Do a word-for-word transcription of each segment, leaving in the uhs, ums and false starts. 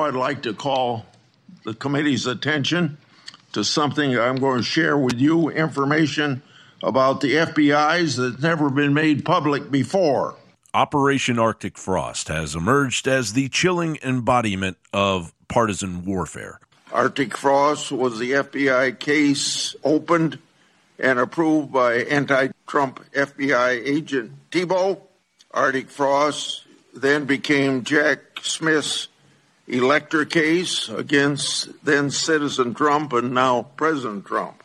I'd like to call the committee's attention to something I'm going to share with you, information about the F B I's that's never been made public before. Operation Arctic Frost has emerged as the chilling embodiment of partisan warfare. Arctic Frost was the F B I case opened and approved by anti-Trump F B I agent Thibault. Arctic Frost then became Jack Smith's elector case against then-Citizen Trump and now President Trump.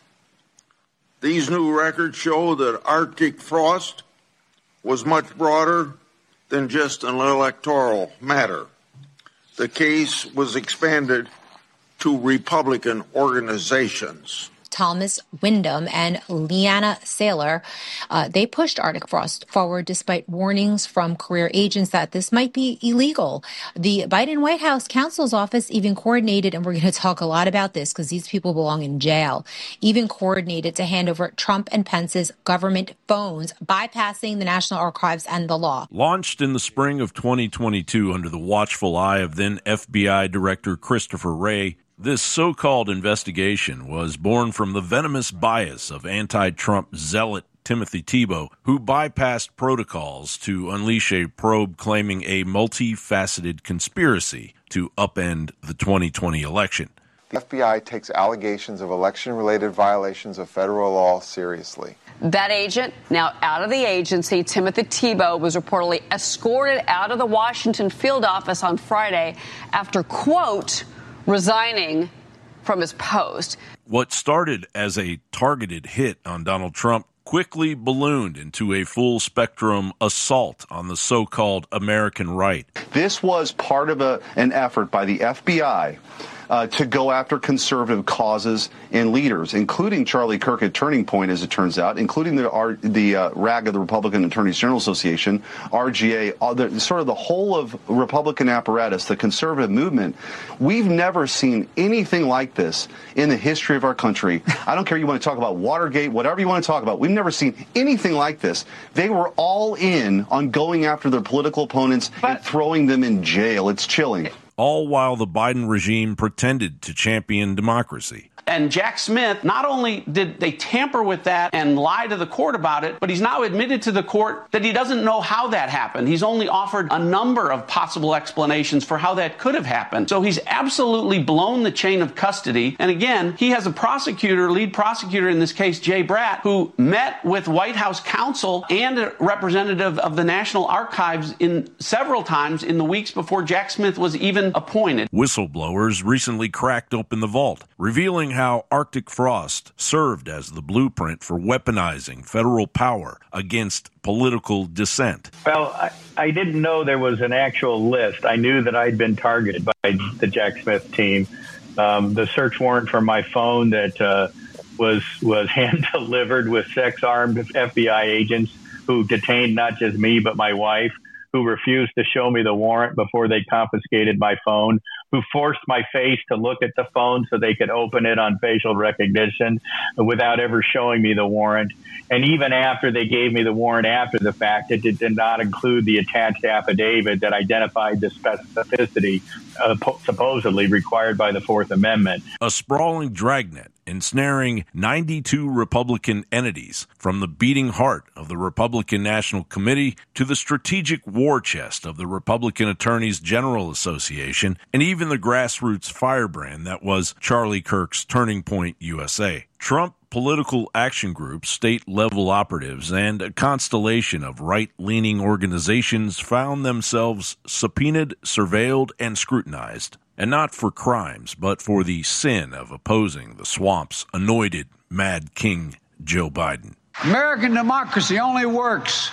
These new records show that Arctic Frost was much broader than just an electoral matter. The case was expanded to Republican organizations. Thomas Wyndham and Leanna Saylor, uh, they pushed Arctic Frost forward despite warnings from career agents that this might be illegal. The Biden White House counsel's office even coordinated, and we're going to talk a lot about this because these people belong in jail, even coordinated to hand over Trump and Pence's government phones, bypassing the National Archives and the law. Launched in the spring of twenty twenty-two under the watchful eye of then F B I Director Christopher Wray, this so-called investigation was born from the venomous bias of anti-Trump zealot Timothy Thibault, who bypassed protocols to unleash a probe claiming a multifaceted conspiracy to upend the twenty twenty election. The F B I takes allegations of election-related violations of federal law seriously. That agent, now out of the agency, Timothy Thibault, was reportedly escorted out of the Washington field office on Friday after, quote, resigning from his post. What started as a targeted hit on Donald Trump quickly ballooned into a full-spectrum assault on the so-called American right. This was part of a, an effort by the F B I uh, to go after conservative causes and leaders, including Charlie Kirk at Turning Point, as it turns out, including the R, the uh, R A G of the Republican Attorneys General Association, R G A, all the, sort of the whole of Republican apparatus, the conservative movement. We've never seen anything like this in the history of our country. I don't care you want to talk about Watergate, whatever you want to talk about. We've never seen anything like this. They were all in on going after their political opponents but, and throwing them in jail. It's chilling. All while the Biden regime pretended to champion democracy. And Jack Smith, not only did they tamper with that and lie to the court about it, but he's now admitted to the court that he doesn't know how that happened. He's only offered a number of possible explanations for how that could have happened. So he's absolutely blown the chain of custody. And again, he has a prosecutor, lead prosecutor in this case, Jay Bratt, who met with White House counsel and a representative of the National Archives in several times in the weeks before Jack Smith was even appointed. Whistleblowers recently cracked open the vault, revealing how Arctic Frost served as the blueprint for weaponizing federal power against political dissent. Well, I, I didn't know there was an actual list. I knew that I'd been targeted by the Jack Smith team. Um, the search warrant for my phone that uh, was was hand-delivered with sex-armed F B I agents who detained not just me but my wife, who refused to show me the warrant before they confiscated my phone, who forced my face to look at the phone so they could open it on facial recognition without ever showing me the warrant. And even after they gave me the warrant after the fact, it did not include the attached affidavit that identified the specificity uh, supposedly required by the Fourth Amendment. A sprawling dragnet ensnaring ninety-two Republican entities, from the beating heart of the Republican National Committee to the strategic war chest of the Republican Attorneys General Association, and even the grassroots firebrand that was Charlie Kirk's Turning Point U S A. Trump political action groups, state-level operatives, and a constellation of right-leaning organizations found themselves subpoenaed, surveilled, and scrutinized. And not for crimes, but for the sin of opposing the swamp's anointed Mad King Joe Biden. American democracy only works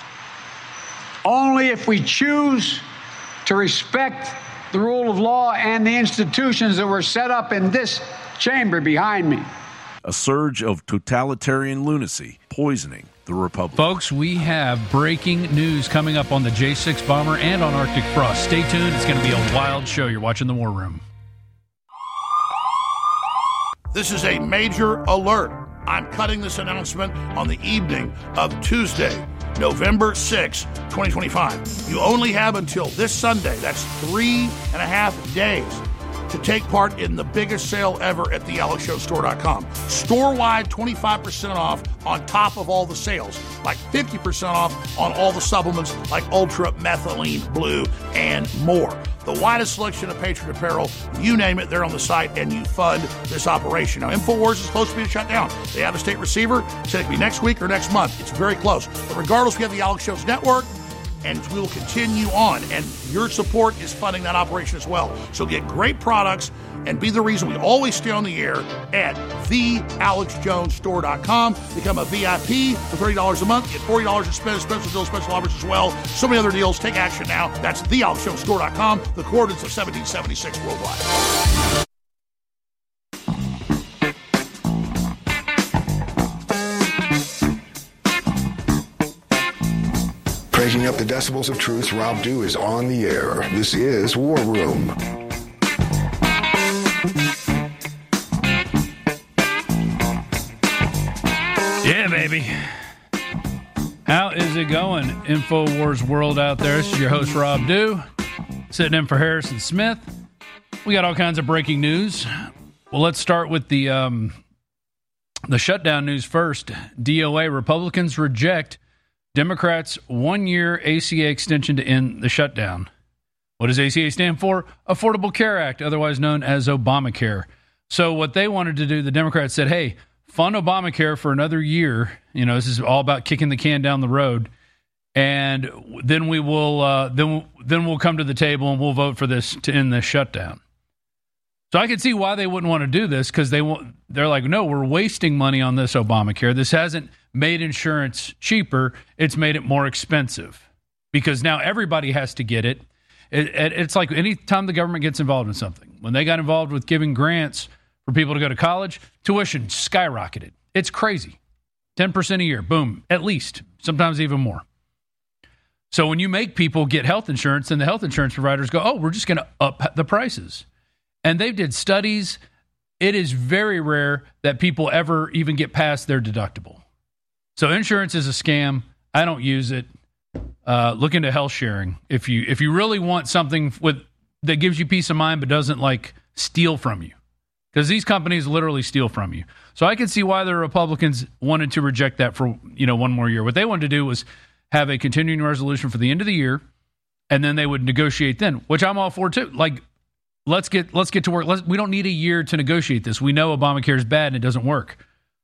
only if we choose to respect the rule of law and the institutions that were set up in this chamber behind me. A surge of totalitarian lunacy poisoning the Republic. Folks, we have breaking news coming up on the J six bomber and on Arctic Frost. Stay tuned. It's going to be a wild show. You're watching The War Room. This is a major alert. I'm cutting this announcement on the evening of Tuesday. November sixth, twenty twenty-five. You only have until this Sunday, that's three and a half days, to take part in the biggest sale ever at the alex show store dot com. Store-wide, twenty-five percent off on top of all the sales, like fifty percent off on all the supplements like Ultra, Methylene, Blue, and more. The widest selection of Patriot apparel, you name it, they're on the site, and you fund this operation. Now, InfoWars is supposed to be shut down. The out-of-state receiver said it could be next week or next month. It's very close. But regardless, we have the Alex Jones Network, and we will continue on. And your support is funding that operation as well. So get great products and be the reason we always stay on the air at the alex jones store dot com. Become a V I P for thirty dollars a month. Get forty dollars in special, special deals, special offers as well. So many other deals. Take action now. That's the alex jones store dot com. The coordinates of seventeen seventy-six worldwide. Cranking up the decibels of truth, Rob Dew is on the air. This is War Room. Yeah, baby. How is it going, InfoWars world out there? This is your host, Rob Dew, sitting in for Harrison Smith. We got all kinds of breaking news. Well, let's start with the um, the shutdown news first. D O A Republicans reject Democrats' one-year A C A extension to end the shutdown. What does A C A stand for? Affordable Care Act, otherwise known as Obamacare. So what they wanted to do, the Democrats said, hey, fund Obamacare for another year. You know, this is all about kicking the can down the road. And then we will uh, then then we'll come to the table and we'll vote for this to end this shutdown. So I can see why they wouldn't want to do this, because they want, they're like, no, we're wasting money on this Obamacare. This hasn't made insurance cheaper. It's made it more expensive because now everybody has to get it. it, it it's like any time the government gets involved in something. When they got involved with giving grants for people to go to college, tuition skyrocketed. It's crazy. ten percent a year, boom, at least, sometimes even more. So when you make people get health insurance, then the health insurance providers go, oh, we're just going to up the prices. And they did studies. It is very rare that people ever even get past their deductible. So insurance is a scam. I don't use it. Uh, look into health sharing. If you if you really want something with that gives you peace of mind but doesn't like steal from you. Because these companies literally steal from you. So I can see why the Republicans wanted to reject that for, you know, one more year. What they wanted to do was have a continuing resolution for the end of the year, and then they would negotiate then, which I'm all for too. Like, let's get let's get to work. Let's, we don't need a year to negotiate this. We know Obamacare is bad and it doesn't work.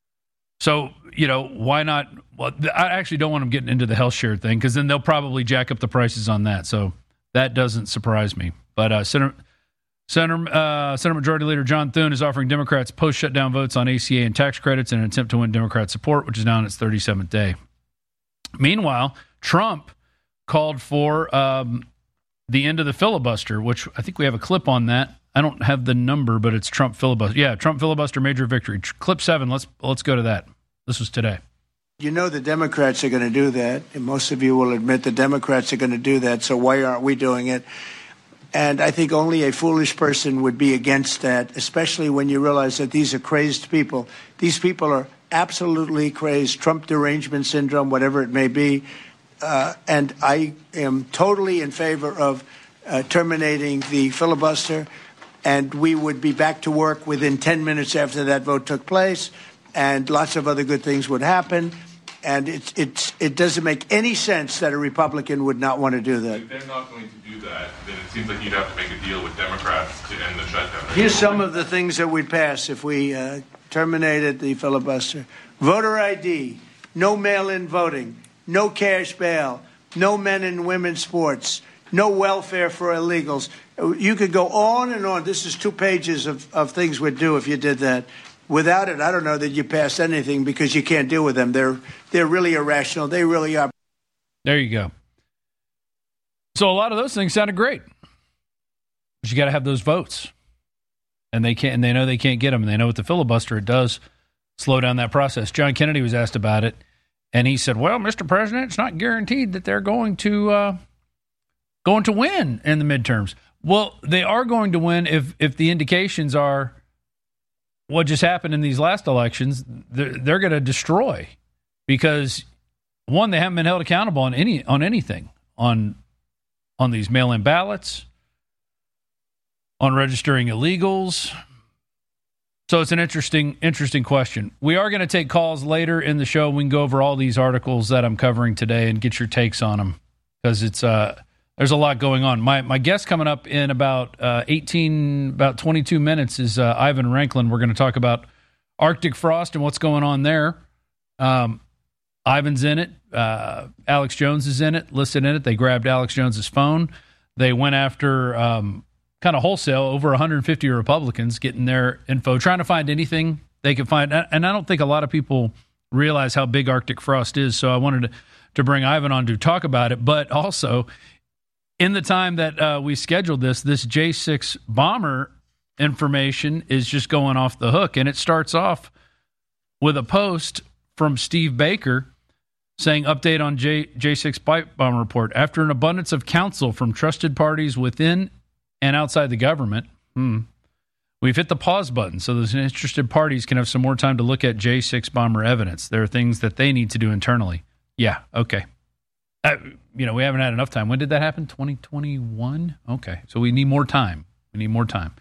So, you know, why not? Well, I actually don't want them getting into the health share thing, because then they'll probably jack up the prices on that. So that doesn't surprise me. But uh, Senator Senator, uh, Senate Majority Leader John Thune is offering Democrats post-shutdown votes on A C A and tax credits in an attempt to win Democrat support, which is now on its thirty-seventh day. Meanwhile, Trump called for um, the end of the filibuster, which I think we have a clip on that. I don't have the number, but it's Trump filibuster. Yeah, Trump filibuster major victory. Clip seven. Let's let's go to that. This was today. You know the Democrats are going to do that, and most of you will admit the Democrats are going to do that, so why aren't we doing it? And I think only a foolish person would be against that, especially when you realize that these are crazed people. These people are absolutely crazed, Trump derangement syndrome, whatever it may be. Uh, and I am totally in favor of uh, terminating the filibuster, and we would be back to work within ten minutes after that vote took place, and lots of other good things would happen. And it's, it's, it doesn't make any sense that a Republican would not want to do that. If they're not going to do that, then it seems like you'd have to make a deal with Democrats to end the shutdown. Here's some of the things that we'd pass if we uh, terminated the filibuster. Voter I D, no mail-in voting, no cash bail, no men and women's sports, no welfare for illegals. You could go on and on. This is two pages of, of things we'd do if you did that. Without it, I don't know that you passed anything, because you can't deal with them. They're they're really irrational. They really are. There you go. So a lot of those things sounded great, but you got to have those votes, and they can't. And they know they can't get them. And they know with the filibuster, it does slow down that process. John Kennedy was asked about it, and he said, "Well, Mister President, it's not guaranteed that they're going to uh, going to win in the midterms." Well, they are going to win if if the indications are what just happened in these last elections. They're, they're going to destroy, because one, they haven't been held accountable on any on anything on on these mail-in ballots, on registering illegals. So it's an interesting, interesting question. We are going to take calls later in the show. We can go over all these articles that I'm covering today and get your takes on them, because it's uh, there's a lot going on. My my guest coming up in about uh, eighteen, about twenty-two minutes is uh, Ivan Raiklin. We're going to talk about Arctic frost and what's going on there. Um, Ivan's in it. Uh, Alex Jones is in it, listed in it. They grabbed Alex Jones's phone. They went after um, kind of wholesale over one hundred fifty Republicans, getting their info, trying to find anything they could find. And I don't think a lot of people realize how big Arctic frost is. So I wanted to, to bring Ivan on to talk about it. But also, in the time that uh, we scheduled this, this J six bomber information is just going off the hook. And it starts off with a post from Steve Baker saying, update on J, J6 pipe bomb report. After an abundance of counsel from trusted parties within and outside the government, hmm, we've hit the pause button so those interested parties can have some more time to look at J six bomber evidence. There are things that they need to do internally. Yeah, okay. Uh, you know, we haven't had enough time. When did that happen? twenty twenty-one? Okay, so we need more time. We need more time.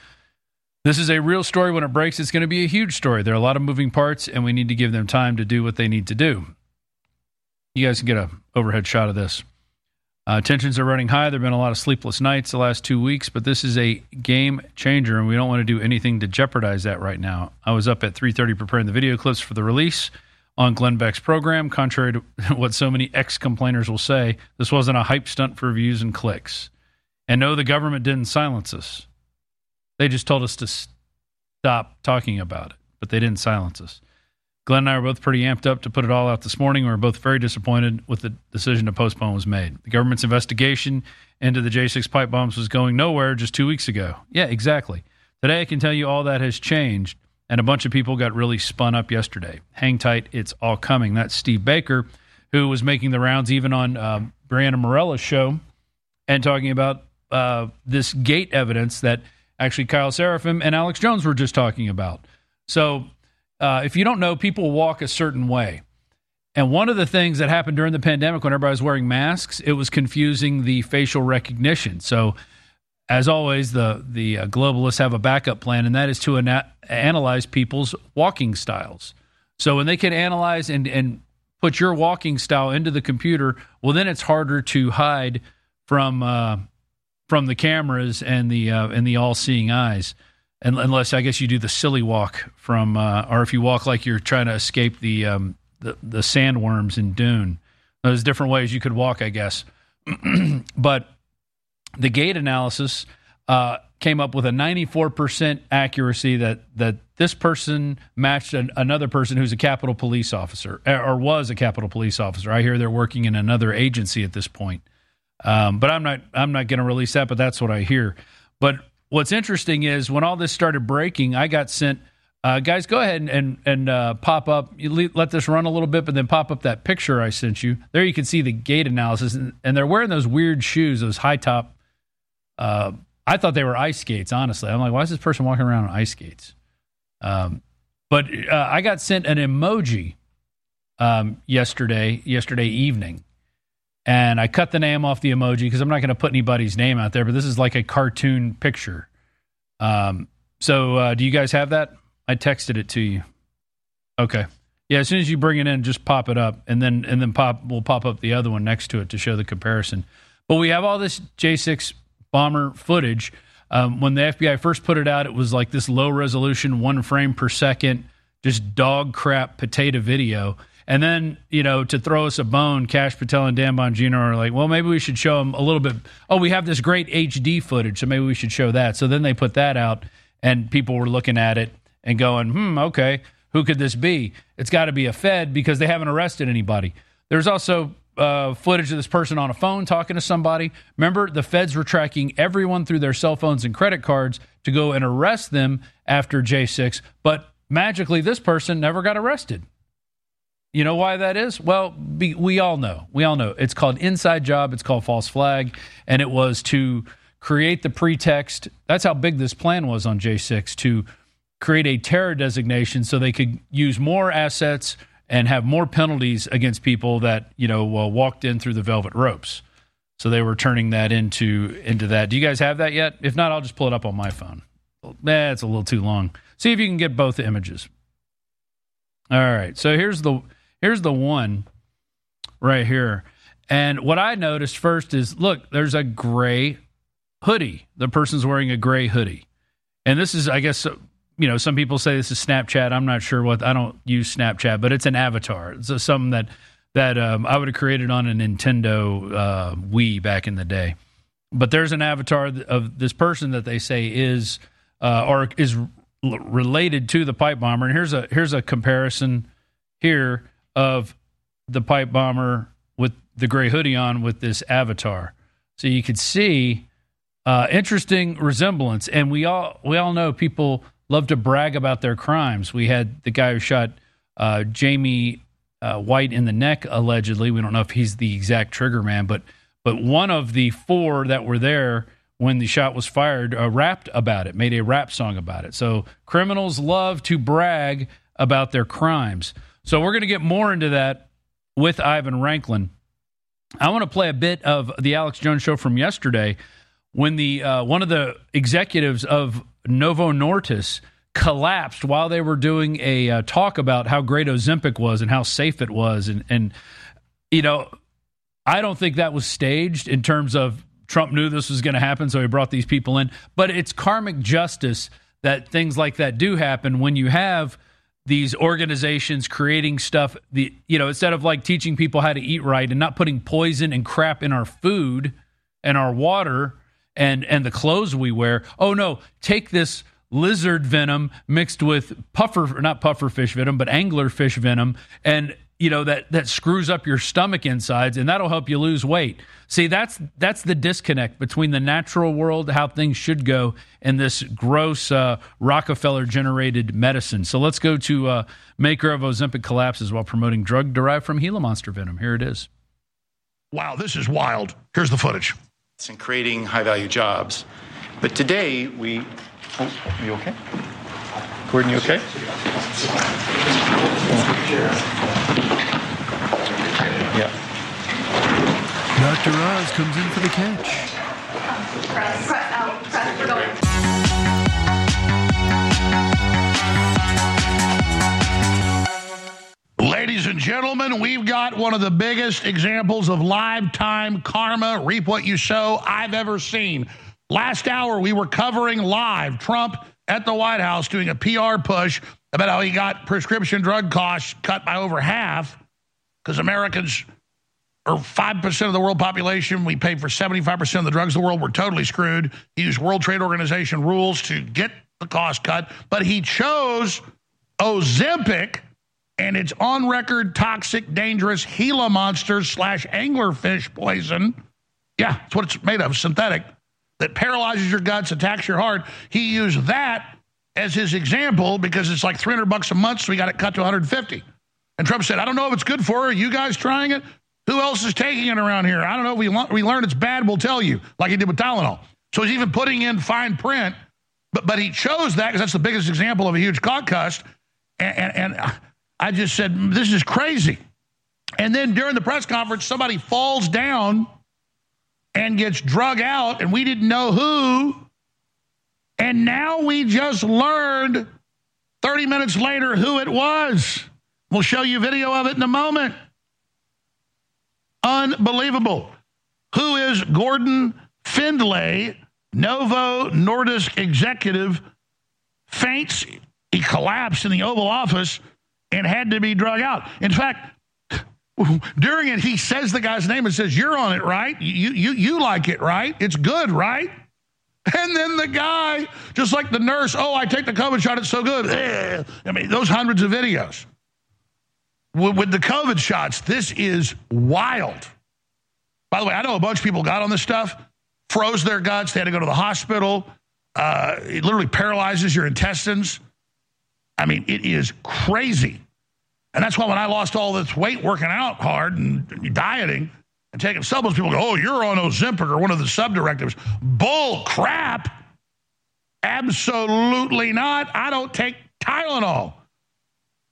This is a real story. When it breaks, it's going to be a huge story. There are a lot of moving parts, and we need to give them time to do what they need to do. You guys can get an overhead shot of this. Uh, tensions are running high. There have been a lot of sleepless nights the last two weeks, but this is a game changer, and we don't want to do anything to jeopardize that right now. I was up at three thirty preparing the video clips for the release on Glenn Beck's program. Contrary to what so many ex-complainers will say, this wasn't a hype stunt for views and clicks. And no, the government didn't silence us. They just told us to stop talking about it, but they didn't silence us. Glenn and I were both pretty amped up to put it all out this morning. We were both very disappointed with the decision to postpone was made. The government's investigation into the J six pipe bombs was going nowhere just two weeks ago. Yeah, exactly. Today I can tell you all that has changed, and a bunch of people got really spun up yesterday. Hang tight, it's all coming. That's Steve Baker, who was making the rounds even on um, Brianna Morella's show and talking about uh, this gate evidence that actually Kyle Serafim and Alex Jones were just talking about. So uh, if you don't know, people walk a certain way. And one of the things that happened during the pandemic when everybody was wearing masks, it was confusing the facial recognition. So as always, the, the uh, globalists have a backup plan, and that is to ana- analyze people's walking styles. So when they can analyze and, and put your walking style into the computer, well, then it's harder to hide from uh, from the cameras and the uh, and the all-seeing eyes, and, unless I guess you do the silly walk from, uh, or if you walk like you're trying to escape the um, the, the sandworms in Dune. There's different ways you could walk, I guess. But the gait analysis uh, came up with a ninety-four percent accuracy that that this person matched an, another person who's a Capitol Police officer, or was a Capitol Police officer. I hear they're working in another agency at this point. Um, but I'm not I'm not going to release that, but that's what I hear. But what's interesting is when all this started breaking, I got sent, uh, guys, go ahead and and, and uh, pop up. You let this run a little bit, but then pop up that picture I sent you. There you can see the gait analysis, and, and they're wearing those weird shoes, those high top. Uh, I thought they were ice skates, honestly. I'm like, why is this person walking around on ice skates? Um, but uh, I got sent an emoji um, yesterday, yesterday evening. And I cut the name off the emoji because I'm not going to put anybody's name out there, but this is like a cartoon picture. Um, so uh, do you guys have that? I texted it to you. Okay. Yeah, as soon as you bring it in, just pop it up, and then and then pop we'll pop up the other one next to it to show the comparison. But we have all this J six bomber footage. Um, when the F B I first put it out, it was like this low resolution, one frame per second, just dog crap potato video. And then, you know, to throw us a bone, Kash Patel and Dan Bongino are like, well, maybe we should show them a little bit. Oh, we have this great H D footage, so maybe we should show that. So then they put that out, and people were looking at it and going, hmm, okay, who could this be? It's got to be a Fed because they haven't arrested anybody. There's also uh, footage of this person on a phone talking to somebody. Remember, the Feds were tracking everyone through their cell phones and credit cards to go and arrest them after J six, but magically this person never got arrested. You know why that is? Well, be, we all know. We all know. It's called inside job. It's called false flag. And it was to create the pretext. That's how big this plan was on J six, to create a terror designation so they could use more assets and have more penalties against people that, you know, uh, walked in through the velvet ropes. So they were turning that into into that. Do you guys have that yet? If not, I'll just pull it up on my phone. Nah, it's a little too long. See if you can get both the images. All right. So here's the here's the one right here. And what I noticed first is, look, there's a gray hoodie. The person's wearing a gray hoodie. And this is, I guess, you know, some people say this is Snapchat. I'm not sure what, I don't use Snapchat, but it's an avatar. It's a, something that that um, I would have created on a Nintendo uh, Wii back in the day. But there's an avatar of this person that they say is uh, or is l- related to the pipe bomber. And here's a here's a comparison here of the pipe bomber with the gray hoodie on with this avatar. So you could see uh, interesting resemblance. And we all we all know people love to brag about their crimes. We had the guy who shot uh, Jamie Uh, White in the neck, allegedly. We don't know if he's the exact trigger man, but but one of the four that were there when the shot was fired uh, rapped about it, made a rap song about it. So criminals love to brag about their crimes. So we're going to get more into that with Ivan Ranklin. I want to play a bit of the Alex Jones show from yesterday when the uh, one of the executives of Novo Nordisk collapsed while they were doing a uh, talk about how great Ozempic was and how safe it was. And, and, you know, I don't think that was staged in terms of Trump knew this was going to happen, so he brought these people in. But it's karmic justice that things like that do happen when you have these organizations creating stuff, the you know, instead of like teaching people how to eat right and not putting poison and crap in our food and our water and, and the clothes we wear. Oh, no, take this lizard venom mixed with puffer, not puffer fish venom, but anglerfish venom. And, you know, that, that screws up your stomach insides and that'll help you lose weight. See, that's, that's the disconnect between the natural world, how things should go, and this gross uh, Rockefeller generated medicine. So let's go to uh, maker of Ozempic collapses while promoting drug derived from Gila monster venom. Here it is. Wow, this is wild. Here's the footage. And creating high value jobs. But today we Oh, you okay? Gordon, you okay? Yeah. Doctor Oz comes in for the catch. Press, press out, press, we're going. Ladies and gentlemen, we've got one of the biggest examples of lifetime karma, reap what you sow, I've ever seen. Last hour, we were covering live Trump at the White House doing a P R push about how he got prescription drug costs cut by over half because Americans are five percent of the world population. We pay for seventy-five percent of the drugs in the world. We're totally screwed. He used World Trade Organization rules to get the cost cut, but he chose Ozempic and its on-record toxic, dangerous Gila monsters slash anglerfish poison. Yeah, that's what it's made of, synthetic. That paralyzes your guts, attacks your heart. He used that as his example because it's like three hundred bucks a month, so he got it cut to one hundred fifty. And Trump said, I don't know if it's good for her. Are you guys trying it? Who else is taking it around here? I don't know. We, we learned it's bad, we'll tell you, like he did with Tylenol. So he's even putting in fine print, but but he chose that because that's the biggest example of a huge cost. And, and, and I just said, this is crazy. And then during the press conference, somebody falls down and gets drug out, and we didn't know who. And now we just learned thirty minutes later who it was. We'll show you video of it in a moment. Unbelievable. Who is Gordon Findlay, Novo Nordisk executive, faints. He collapsed in the Oval Office and had to be drug out. In fact, during it, he says the guy's name and says, you're on it, right? You, you, you like it, right? It's good, right? And then the guy, just like the nurse, oh, I take the COVID shot, it's so good. Ugh. I mean, those hundreds of videos. With, with the COVID shots, this is wild. By the way, I know a bunch of people got on this stuff, froze their guts, they had to go to the hospital. Uh, it literally paralyzes your intestines. I mean, it is crazy. And that's why when I lost all this weight working out hard and dieting and taking supplements, people go, oh, you're on Ozempic or one of the subdirectives. Bull crap. Absolutely not. I don't take Tylenol.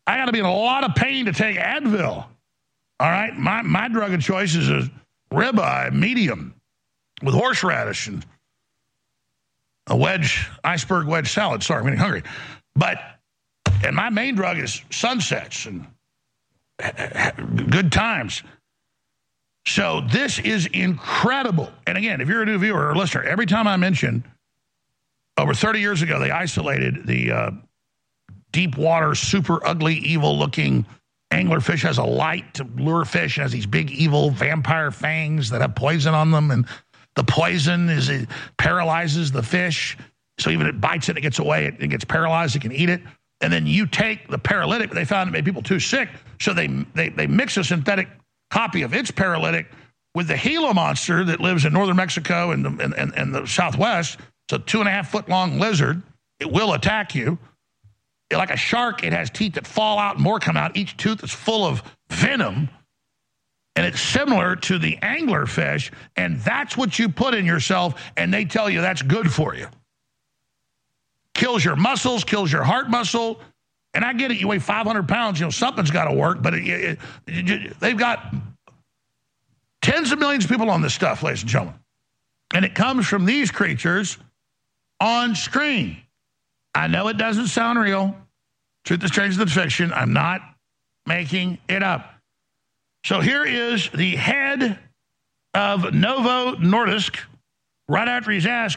I got to be in a lot of pain to take Advil. All right, my my drug of choice is a ribeye medium with horseradish and a wedge, iceberg wedge salad. Sorry, I'm getting hungry. But, and my main drug is sunsets and good times. So this is incredible. And again, if you're a new viewer or listener, every time I mention, over thirty years ago, they isolated the uh, deep water, super ugly, evil-looking anglerfish has a light to lure fish, and has these big, evil vampire fangs that have poison on them, and the poison is it paralyzes the fish, so even if it bites it, it gets away, it, it gets paralyzed, it can eat it. And then you take the paralytic, they found it made people too sick, so they, they, they mix a synthetic copy of its paralytic with the Gila monster that lives in northern Mexico and the, and, and, and the Southwest. It's a two and a half foot long lizard. It will attack you. Like a shark, it has teeth that fall out and more come out. Each tooth is full of venom. And it's similar to the anglerfish. And that's what you put in yourself, and they tell you that's good for you. Kills your muscles, kills your heart muscle. And I get it, you weigh five hundred pounds, you know, something's got to work. But it, it, it, they've got tens of millions of people on this stuff, ladies and gentlemen. And it comes from these creatures on screen. I know it doesn't sound real. Truth is stranger than fiction. I'm not making it up. So here is the head of Novo Nordisk, right after he's asked,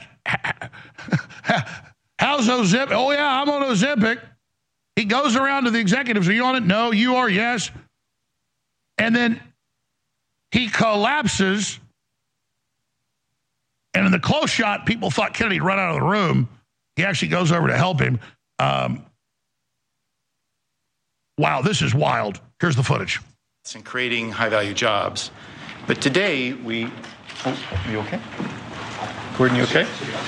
how's Ozempic? Oh, yeah, I'm on Ozempic. He goes around to the executives. Are you on it? No, you are, yes. And then he collapses. And in the close shot, people thought Kennedy'd run out of the room. He actually goes over to help him. Um, wow, this is wild. Here's the footage. And creating high-value jobs. But today, we... Oh, are you okay? Gordon, you okay?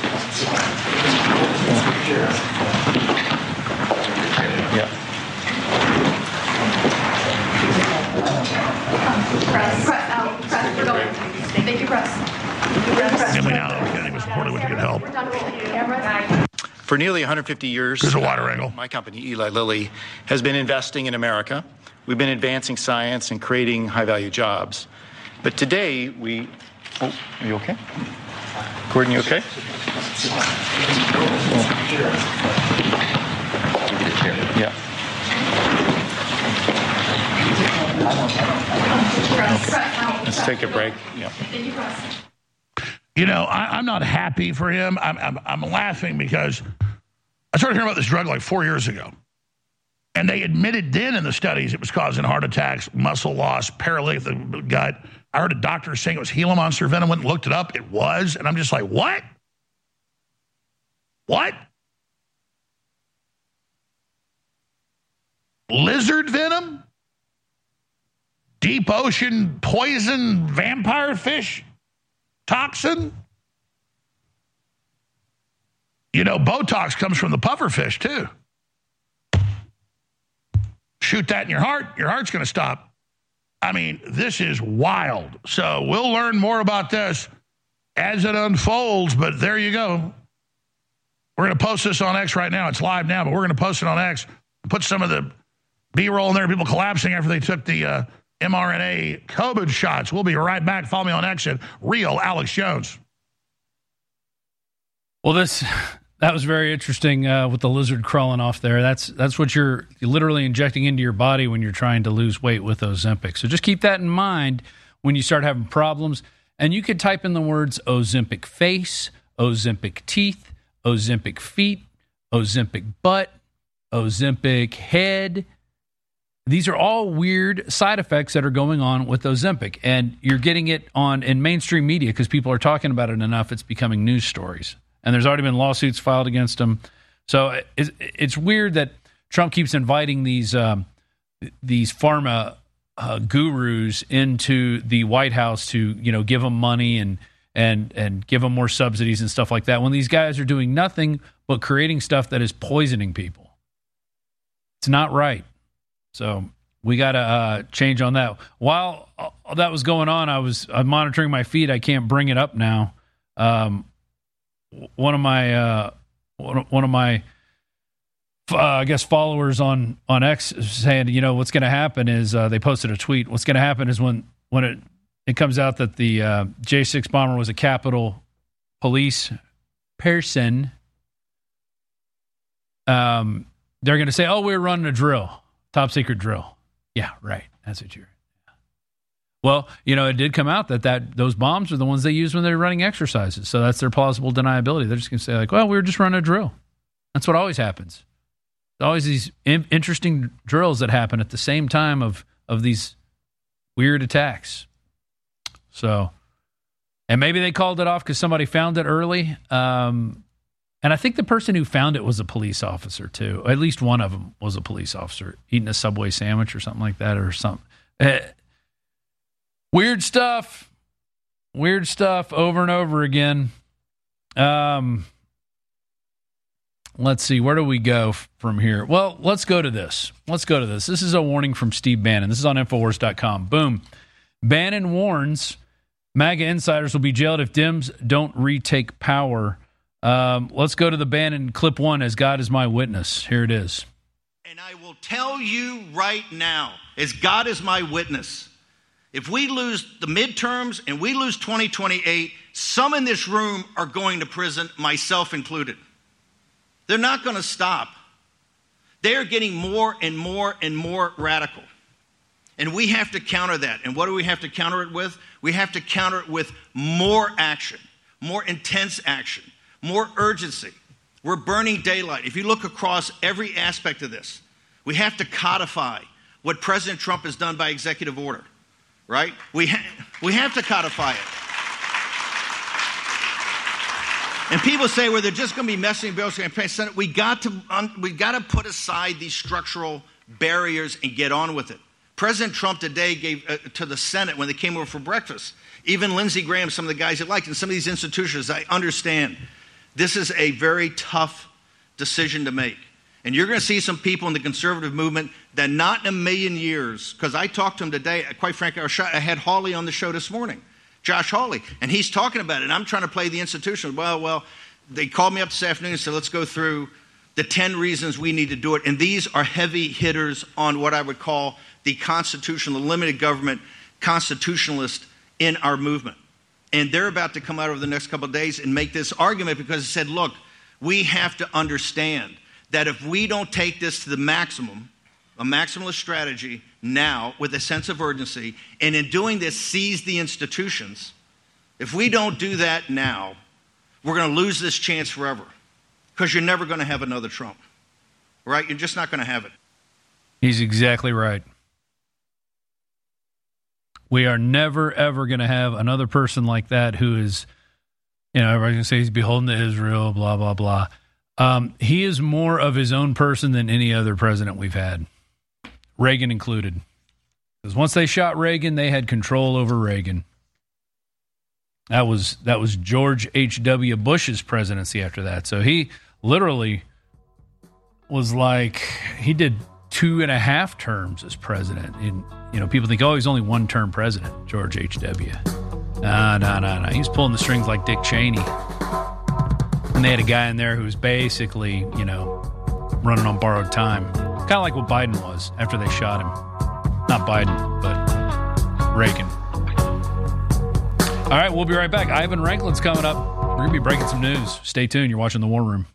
Yeah. Press, press out, press, we're going. Thank you, press. And we now, Kennedy was reported we could help. For nearly one hundred fifty years, There's a wider angle. My company, Eli Lilly, has been investing in America. We've been advancing science and creating high-value jobs. But today, we... Oh, are you okay? Gordon, you okay? Yeah. Okay. Let's take a break. Yeah. You know, I, I'm not happy for him. I'm, I'm, I'm laughing because I started hearing about this drug like four years ago. And they admitted then in the studies it was causing heart attacks, muscle loss, paralytic of the gut. I heard a doctor saying it was Gila monster venom. Went and looked it up. It was. And I'm just like, what? What? Lizard venom? Deep ocean poison vampire fish toxin? You know, Botox comes from the pufferfish, too. Shoot that in your heart, your heart's going to stop. I mean, this is wild. So we'll learn more about this as it unfolds, but there you go. We're going to post this on X right now. It's live now, but we're going to post it on X. Put some of the B-roll in there, people collapsing after they took the uh, mRNA COVID shots. We'll be right back. Follow me on X at Real Alex Jones. Well, this... That was very interesting uh, with the lizard crawling off there. That's that's what you're, you're literally injecting into your body when you're trying to lose weight with Ozempic. So just keep that in mind when you start having problems. And you could type in the words Ozempic face, Ozempic teeth, Ozempic feet, Ozempic butt, Ozempic head. These are all weird side effects that are going on with Ozempic. And you're getting it on in mainstream media because people are talking about it enough. It's becoming news stories. And there's already been lawsuits filed against him. So it's, it's weird that Trump keeps inviting these um, these pharma uh, gurus into the White House to, you know, give them money and and and give them more subsidies and stuff like that, when these guys are doing nothing but creating stuff that is poisoning people. It's not right. So we got to uh, change on that. While that was going on, I was uh, monitoring my feed. I can't bring it up now. Um, One of my uh, one of my uh, I guess, followers on, on X saying, you know, what's going to happen is uh, they posted a tweet. What's going to happen is when, when it, it comes out that the uh, J six bomber was a Capitol Police person, um, they're going to say, oh, we were running a drill, top secret drill. Yeah, right. That's what you're. Well, you know, it did come out that, that those bombs are the ones they use when they're running exercises. So that's their plausible deniability. They're just going to say, like, well, we were just running a drill. That's what always happens. There's always these in- interesting drills that happen at the same time of, of these weird attacks. So, and maybe they called it off because somebody found it early. Um, and I think the person who found it was a police officer, too. At least one of them was a police officer eating a Subway sandwich or something like that or something. Uh, Weird stuff. Weird stuff over and over again. Um, let's see. Where do we go from here? Well, let's go to this. Let's go to this. This is a warning from Steve Bannon. This is on Infowars dot com. Boom. Bannon warns MAGA insiders will be jailed if Dems don't retake power. Um, let's go to the Bannon clip one, as God is my witness. Here it is. And I will tell you right now, as God is my witness, if we lose the midterms and we lose twenty twenty-eight, some in this room are going to prison, myself included. They're not going to stop. They are getting more and more and more radical. And we have to counter that. And what do we have to counter it with? We have to counter it with more action, more intense action, more urgency. We're burning daylight. If you look across every aspect of this, we have to codify what President Trump has done by executive order. Right? We, ha- we have to codify it. And people say, well, they're just going to be messing bills and pay Senate. We got to um, we got to put aside these structural barriers and get on with it. President Trump today gave uh, to the Senate when they came over for breakfast. Even Lindsey Graham, some of the guys that liked, and some of these institutions, I understand. This is a very tough decision to make. And you're going to see some people in the conservative movement that not in a million years, because I talked to him today, quite frankly, I had Hawley on the show this morning, Josh Hawley, and he's talking about it. And I'm trying to play the institution. Well, well, they called me up this afternoon and said, let's go through the ten reasons we need to do it. And these are heavy hitters on what I would call the constitutional, the limited government constitutionalist in our movement. And they're about to come out over the next couple of days and make this argument because it said, look, we have to understand that if we don't take this to the maximum, a maximalist strategy now with a sense of urgency, and in doing this seize the institutions, if we don't do that now, we're going to lose this chance forever because you're never going to have another Trump, right? You're just not going to have it. He's exactly right. We are never, ever going to have another person like that who is, you know, everybody's going to say he's beholden to Israel, blah, blah, blah. Um, he is more of his own person than any other president we've had, Reagan included. Because once they shot Reagan, they had control over Reagan. That was that was George H W. Bush's presidency after that. So he literally was like, he did two and a half terms as president. And, you know, people think, oh, he's only one term president, George H W. No, no, no, no. He's pulling the strings like Dick Cheney. And they had a guy in there who was basically, you know, running on borrowed time. Kind of like what Biden was after they shot him. Not Biden, but Reagan. All right, we'll be right back. Ivan Ranklin's coming up. We're going to be breaking some news. Stay tuned. You're watching The War Room.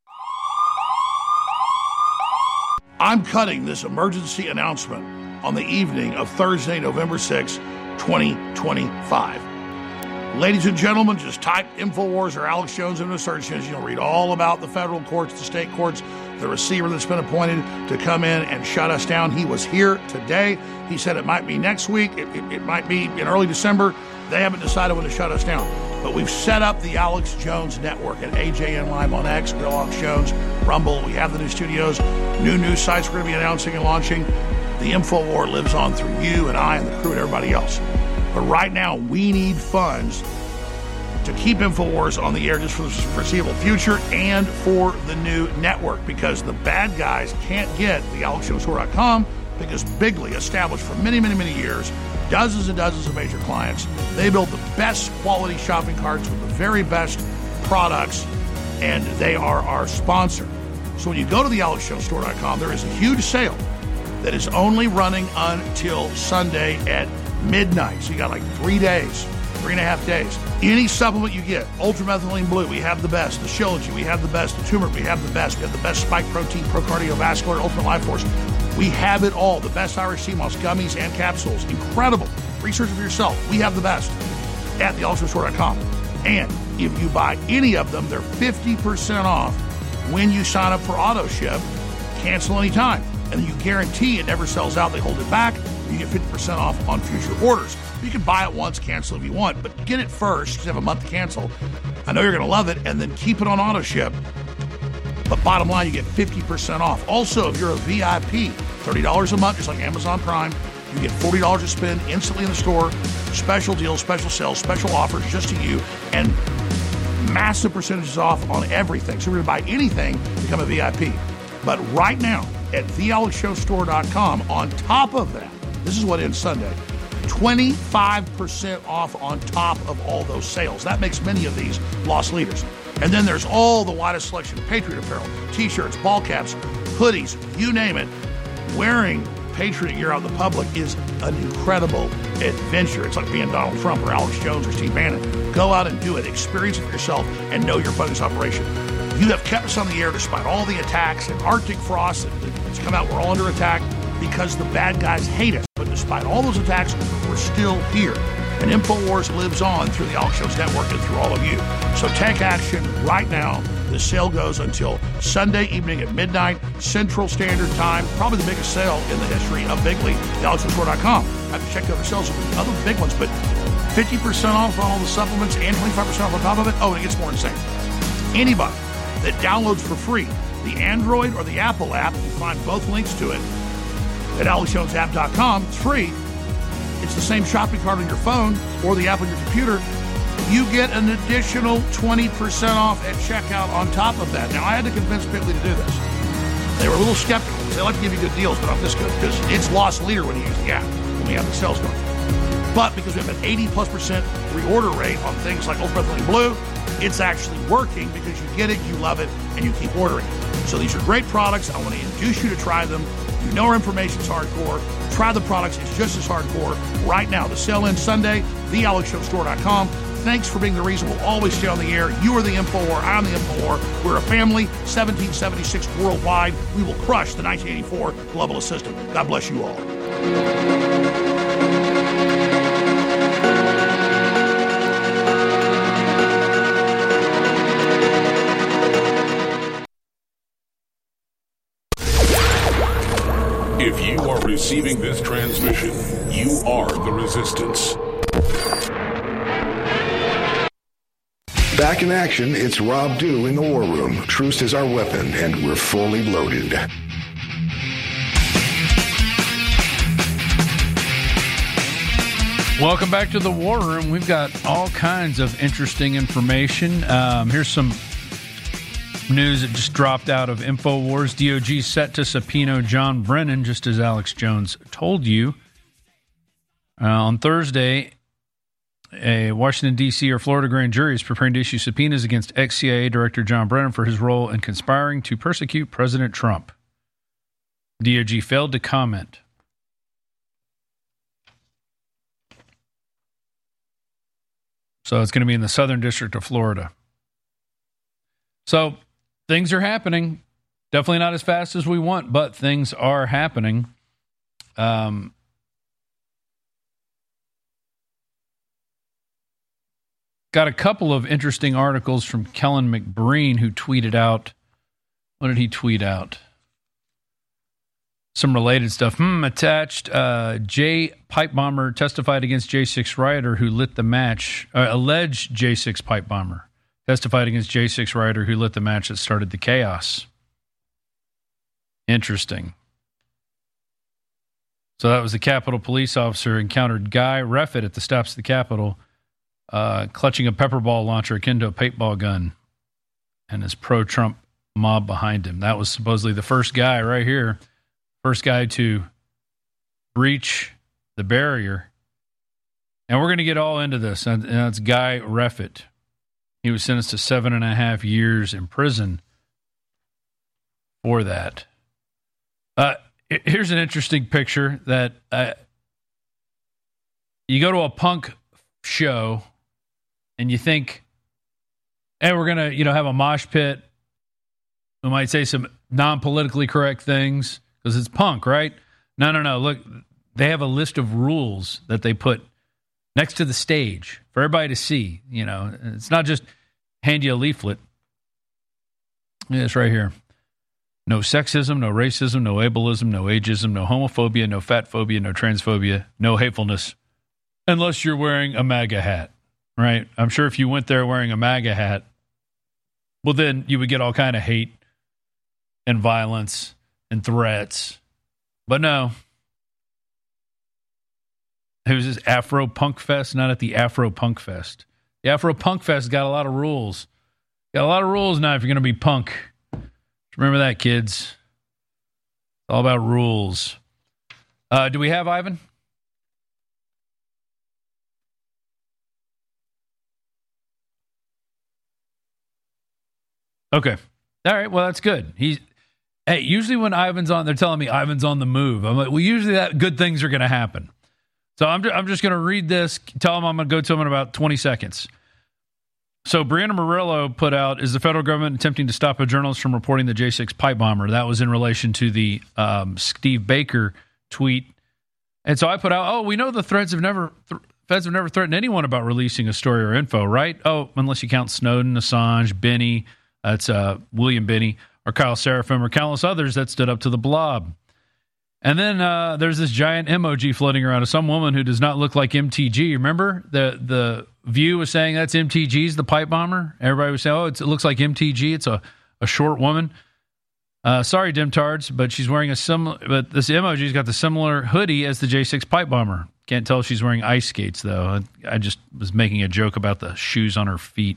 I'm cutting this emergency announcement on the evening of Thursday, November sixth, twenty twenty-five. Ladies and gentlemen, just type InfoWars or Alex Jones into the search engine. You'll read all about the federal courts, the state courts, the receiver that's been appointed to come in and shut us down. He was here today. He said it might be next week. It, it, it might be in early December. They haven't decided when to shut us down. But we've set up the Alex Jones Network at A J N Live on X, Bill Alex Jones, Rumble. We have the new studios, new news sites we're going to be announcing and launching. The InfoWar lives on through you and I and the crew and everybody else. But right now, we need funds to keep InfoWars on the air just for the foreseeable future and for the new network, because the bad guys can't get the Alex Jones Tour dot com because Bigley, established for many, many, many years, dozens and dozens of major clients. They build the best quality shopping carts with the very best products, and they are our sponsor. So when you go to the alex jones store dot com, there is a huge sale that is only running until Sunday at midnight. So you got like three days, three and a half days. Any supplement you get, Ultramethylene Blue, we have the best. The Shilajit, we have the best. The Turmeric, we have the best. We have the best Spike Protein, Pro Cardiovascular, Ultimate Life Force. We have it all. The best Irish Sea Moss, gummies and capsules. Incredible. Research it for yourself. We have the best at the alex jones store dot com. And if you buy any of them, they're fifty percent off when you sign up for auto ship. Cancel anytime. And you guarantee it never sells out. They hold it back. You get fifty percent off on future orders. You can buy it once, cancel if you want, but get it first because you have a month to cancel. I know you're going to love it, and then keep it on auto ship. But bottom line, you get fifty percent off. Also, if you're a V I P, thirty dollars a month, just like Amazon Prime, you get forty dollars to spend instantly in the store. Special deals, special sales, special offers just to you, and massive percentages off on everything. So if you're going to buy anything, become a V I P. But right now, at the alex jones store dot com, on top of that, this is what ends Sunday, twenty-five percent off on top of all those sales. That makes many of these loss leaders. And then there's all the widest selection of Patriot apparel, t-shirts, ball caps, hoodies, you name it. Wearing Patriot gear out in the public is an incredible adventure. It's like being Donald Trump or Alex Jones or Steve Bannon. Go out and do it. Experience it for yourself and know you're funding this operation. You have kept us on the air despite all the attacks and Arctic frost that's come out. We're all under attack because the bad guys hate us. But despite all those attacks, we're still here. And InfoWars lives on through the Alex Jones Network and through all of you. So take action right now. The sale goes until Sunday evening at midnight, Central Standard Time. Probably the biggest sale in the history of Bigly, the alex jones store dot com. I have to check the other sales, other big ones, but fifty percent off on all the supplements and twenty-five percent off on top of it. Oh, and it gets more insane. Anybody that downloads for free the Android or the Apple app, you find both links to it at alex jones app dot com. It's free. It's the same shopping cart on your phone or the app on your computer. You get an additional twenty percent off at checkout on top of that. Now, I had to convince Bigly to do this. They were a little skeptical because they like to give you good deals, but not this good because it's loss leader when you use the app, when we have the sales going. But because we have an eighty plus percent reorder rate on things like Ultramethylene Blue, it's actually working because you get it, you love it, and you keep ordering. So these are great products. I want to induce you to try them. You know our information's hardcore. Try the products. It's just as hardcore right now. The sale ends Sunday, the alex jones store dot com. Thanks for being the reason we'll always stay on the air. You are the InfoWar. I'm the InfoWar. We're a family, seventeen seventy-six worldwide. We will crush the nineteen eighty-four globalist system. God bless you all. If you are receiving this transmission, you are the resistance. Back in action, it's Rob Dew in the War Room. Truce is our weapon, and we're fully loaded. Welcome back to the War Room. We've got all kinds of interesting information. Um, here's some news that just dropped out of InfoWars. D O G set to subpoena John Brennan, just as Alex Jones told you. Uh, on Thursday, a Washington, D C or Florida grand jury is preparing to issue subpoenas against ex-C I A Director John Brennan for his role in conspiring to persecute President Trump. D O G failed to comment. So it's going to be in the Southern District of Florida. So things are happening. Definitely not as fast as we want, but things are happening. Um, got a couple of interesting articles from Kellen McBreen, who tweeted out, what did he tweet out? Some related stuff. Hmm, attached, uh, J pipe bomber testified against J six rioter who lit the match, uh, alleged J six pipe bomber testified against J six rioter who lit the match that started the chaos. Interesting. So that was the Capitol police officer encountered Guy Reffitt at the steps of the Capitol, uh, clutching a pepper ball launcher akin to a paintball gun, and his pro-Trump mob behind him. That was supposedly the first guy right here, first guy to breach the barrier. And we're going to get all into this. And that's Guy Reffitt. He was sentenced to seven and a half years in prison for that. Uh, here's an interesting picture that uh, you go to a punk show and you think, hey, we're going to, you know, have a mosh pit. We might say some non-politically correct things because it's punk, right? No, no, no. Look, they have a list of rules that they put next to the stage for everybody to see. You know, it's not just hand you a leaflet. Yeah, it's right here. No sexism, no racism, no ableism, no ageism, no homophobia, no fatphobia, no transphobia, no hatefulness, unless you're wearing a MAGA hat, right? I'm sure if you went there wearing a MAGA hat, well, then you would get all kind of hate and violence and threats. But no. Who's this Afro Punk Fest? Not at the Afro Punk Fest. The Afro Punk Fest got a lot of rules. Got a lot of rules now if you're going to be punk. Remember that, kids. It's all about rules. Uh, do we have Ivan? Okay. All right. Well, that's good. He's hey. Usually when Ivan's on, they're telling me Ivan's on the move. I'm like, well, usually that good things are going to happen. So I'm just, I'm just going to read this. Tell him I'm going to go to him in about twenty seconds. So Brianna Murillo put out, is the federal government attempting to stop a journalist from reporting the J six pipe bomber? That was in relation to the um, Steve Baker tweet. And so I put out, oh, we know the threads have never, th- feds have never threatened anyone about releasing a story or info, right? Oh, unless you count Snowden, Assange, Binney, that's uh, William Binney, or Kyle Serafim, or countless others that stood up to the blob. And then uh, there's this giant emoji floating around of some woman who does not look like M T G. Remember the the View was saying that's M T G's the pipe bomber. Everybody was saying, oh, it's, it looks like M T G. It's a, a short woman. Uh, sorry, Dimtards, but she's wearing a similar. But this emoji's got the similar hoodie as the J six pipe bomber. Can't tell if she's wearing ice skates though. I just was making a joke about the shoes on her feet.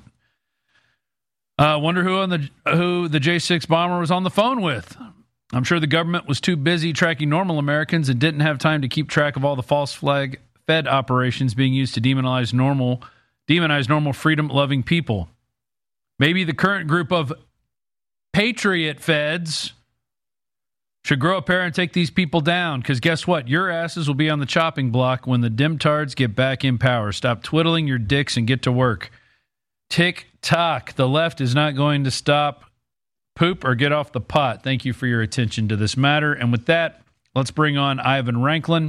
Uh, wonder who on the who the J six bomber was on the phone with. I'm sure the government was too busy tracking normal Americans and didn't have time to keep track of all the false flag Fed operations being used to demonize normal, demonize normal freedom-loving people. Maybe the current group of patriot feds should grow a pair and take these people down, because guess what? Your asses will be on the chopping block when the dimtards get back in power. Stop twiddling your dicks and get to work. Tick-tock. The left is not going to stop. Poop or get off the pot. Thank you for your attention to this matter. And with that, let's bring on Ivan Ranklin,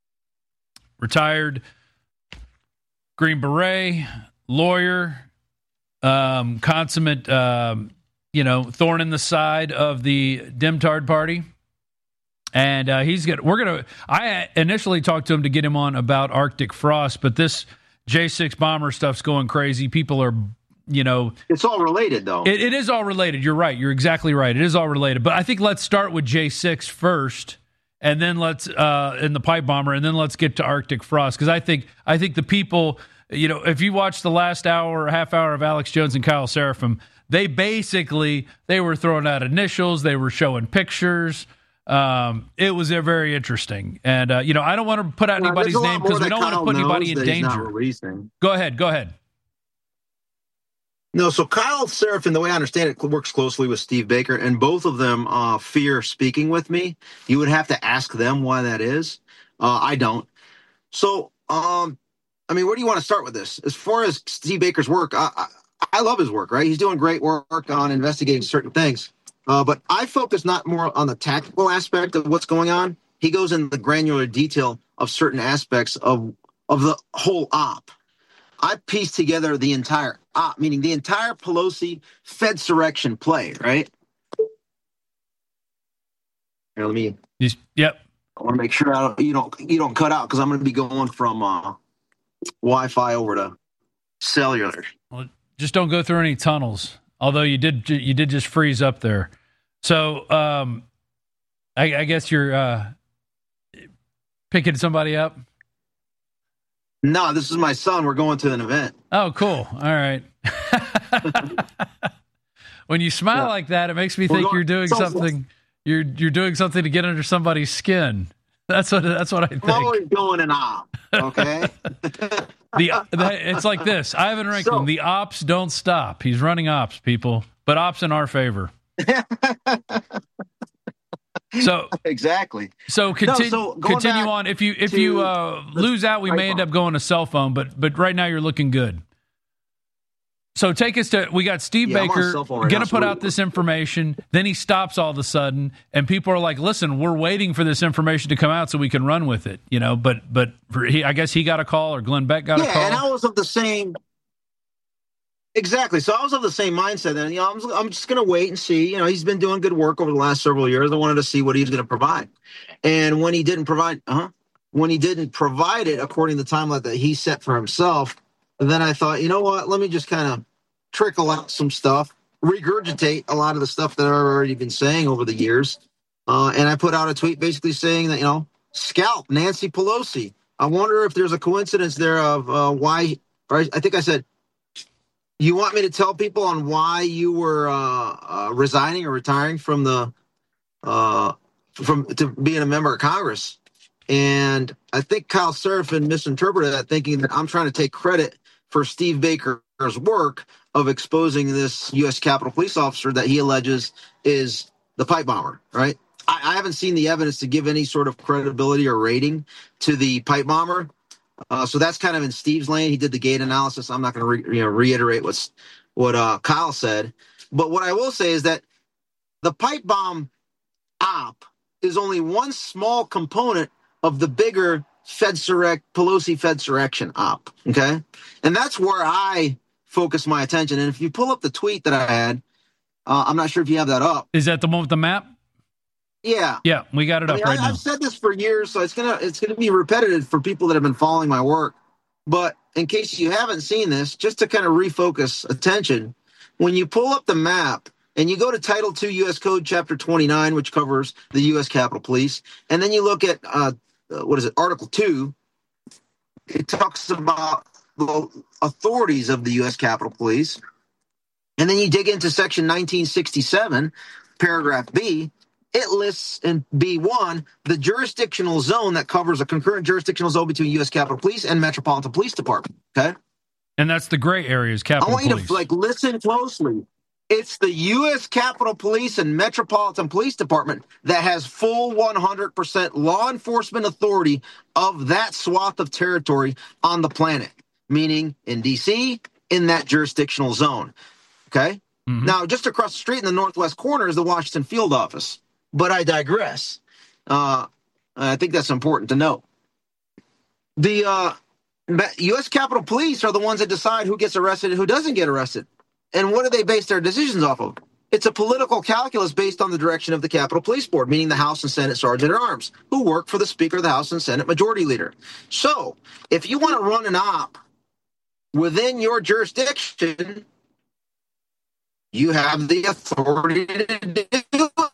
retired Green Beret, lawyer, um, consummate, um, you know, thorn in the side of the Dimtard Party. And uh, he's going we're going to, I initially talked to him to get him on about Arctic frost, but this J six bomber stuff's going crazy. People are, you know, it's all related, though. It, it is all related. You're right. You're exactly right. It is all related. But I think let's start with J six first, and then let's uh, in the pipe bomber, and then let's get to Arctic frost, because I think I think the people, you know, if you watch the last hour or half hour of Alex Jones and Kyle Serafim, they basically they were throwing out initials, they were showing pictures. Um, it was uh, very interesting, and uh, you know, I don't want to put out well, anybody's name because we don't want to put anybody in danger. Go ahead. Go ahead. No, so Kyle Serafim, the way I understand it, works closely with Steve Baker, and both of them uh, fear speaking with me. You would have to ask them why that is. Uh, I don't. So, um, I mean, where do you want to start with this? As far as Steve Baker's work, I, I, I love his work, right? He's doing great work on investigating certain things. Uh, but I focus not more on the tactical aspect of what's going on. He goes into the granular detail of certain aspects of of the whole op. I pieced together the entire op, meaning the entire Pelosi Fedsurrection play, right? Here, let me. Yep. I want to make sure I don't, you don't you don't cut out, because I'm going to be going from uh, Wi-Fi over to cellular. Well, just don't go through any tunnels. Although you did you did just freeze up there. So um, I, I guess you're uh, picking somebody up. No, this is my son. We're going to an event. Oh, cool. All right. When you smile yeah. like that, it makes me We're think going, you're doing something. You're you're doing something to get under somebody's skin. That's what that's what I think. I'm always doing an op. Okay. the, the it's like this. Ivan Ranklin. So, the ops don't stop. He's running ops, people, but ops in our favor. So exactly. So continue. No, so continue on. If you if you uh, lose out, we may end up going to cell phone. But but right now you're looking good. So take us to. We got Steve yeah, Baker right going to now, put so out this information. Then he stops all of a sudden, and people are like, "Listen, we're waiting for this information to come out so we can run with it." You know. But but for, he, I guess he got a call, or Glenn Beck got yeah, a call. and I was of the same. Exactly. So I was of the same mindset then. You know, I'm, I'm just going to wait and see. You know, he's been doing good work over the last several years. I wanted to see what he's going to provide. And when he didn't provide, uh-huh, when he didn't provide it according to the timeline that he set for himself, then I thought, you know what, let me just kind of trickle out some stuff, regurgitate a lot of the stuff that I've already been saying over the years. Uh, and I put out a tweet basically saying that, you know, scalp Nancy Pelosi. I wonder if there's a coincidence there of uh, why, or I think I said, you want me to tell people on why you were uh, uh, resigning or retiring from the uh, from to being a member of Congress? And I think Kyle Seraphin misinterpreted that, thinking that I'm trying to take credit for Steve Baker's work of exposing this U S Capitol Police officer that he alleges is the pipe bomber. Right? I, I haven't seen the evidence to give any sort of credibility or rating to the pipe bomber. Uh, so that's kind of in Steve's lane. He did the gate analysis. I'm not going to re, you know, reiterate what's, what uh, Kyle said. But what I will say is that the pipe bomb op is only one small component of the bigger Fedsurrect, Pelosi Fedsurrection op. Okay? And that's where I focus my attention. And if you pull up the tweet that I had, uh, I'm not sure if you have that up. Is that the one with the map? Yeah, yeah, we got it up I mean, right I, now. I've said this for years, so it's gonna it's gonna be repetitive for people that have been following my work. But in case you haven't seen this, just to kind of refocus attention, when you pull up the map and you go to Title two U S Code Chapter twenty-nine, which covers the U S Capitol Police, and then you look at uh, what is it, Article two, it talks about the authorities of the U S Capitol Police, and then you dig into Section nineteen sixty-seven, Paragraph B. It lists in B one the jurisdictional zone that covers a concurrent jurisdictional zone between U S Capitol Police and Metropolitan Police Department. Okay, and that's the gray areas. Capitol I want you Police. to like listen closely. It's the U S Capitol Police and Metropolitan Police Department that has full one hundred percent law enforcement authority of that swath of territory on the planet, meaning in D C, in that jurisdictional zone. Okay. Mm-hmm. Now, just across the street in the northwest corner is the Washington Field Office. But I digress. Uh, I think that's important to note. The uh, U S Capitol Police are the ones that decide who gets arrested and who doesn't get arrested. And what do they base their decisions off of? It's a political calculus based on the direction of the Capitol Police Board, meaning the House and Senate Sergeant at Arms, who work for the Speaker of the House and Senate Majority Leader. So if you want to run an op within your jurisdiction, you have the authority to do it.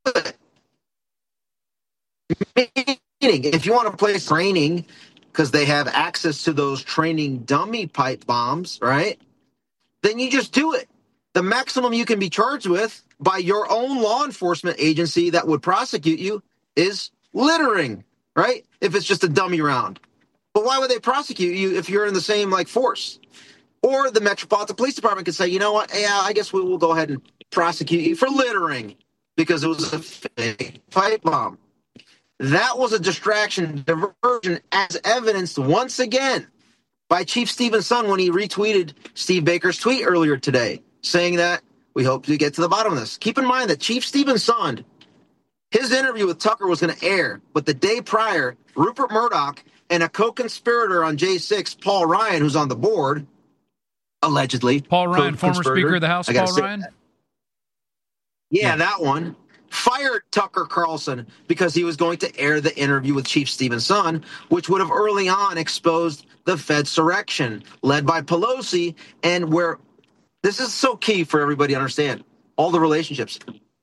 Meaning, if you want to place training, because they have access to those training dummy pipe bombs, right? Then you just do it. The maximum you can be charged with by your own law enforcement agency that would prosecute you is littering, right? If it's just a dummy round. But why would they prosecute you if you're in the same like force? Or the Metropolitan Police Department could say, you know what? Yeah, I guess we will go ahead and prosecute you for littering because it was a fake pipe bomb. That was a distraction, diversion, as evidenced once again by Chief Stephen Sund when he retweeted Steve Baker's tweet earlier today, saying that we hope to get to the bottom of this. Keep in mind that Chief Stephen Sund, his interview with Tucker was going to air, but the day prior, Rupert Murdoch and a co-conspirator on J six, Paul Ryan, who's on the board, allegedly. Paul Ryan, former Speaker of the House, Paul Ryan? That. Yeah, yeah, that one. Fired Tucker Carlson because he was going to air the interview with Chief Stephen Sund, which would have early on exposed the Fedsurrection led by Pelosi, and where this is so key for everybody to understand all the relationships.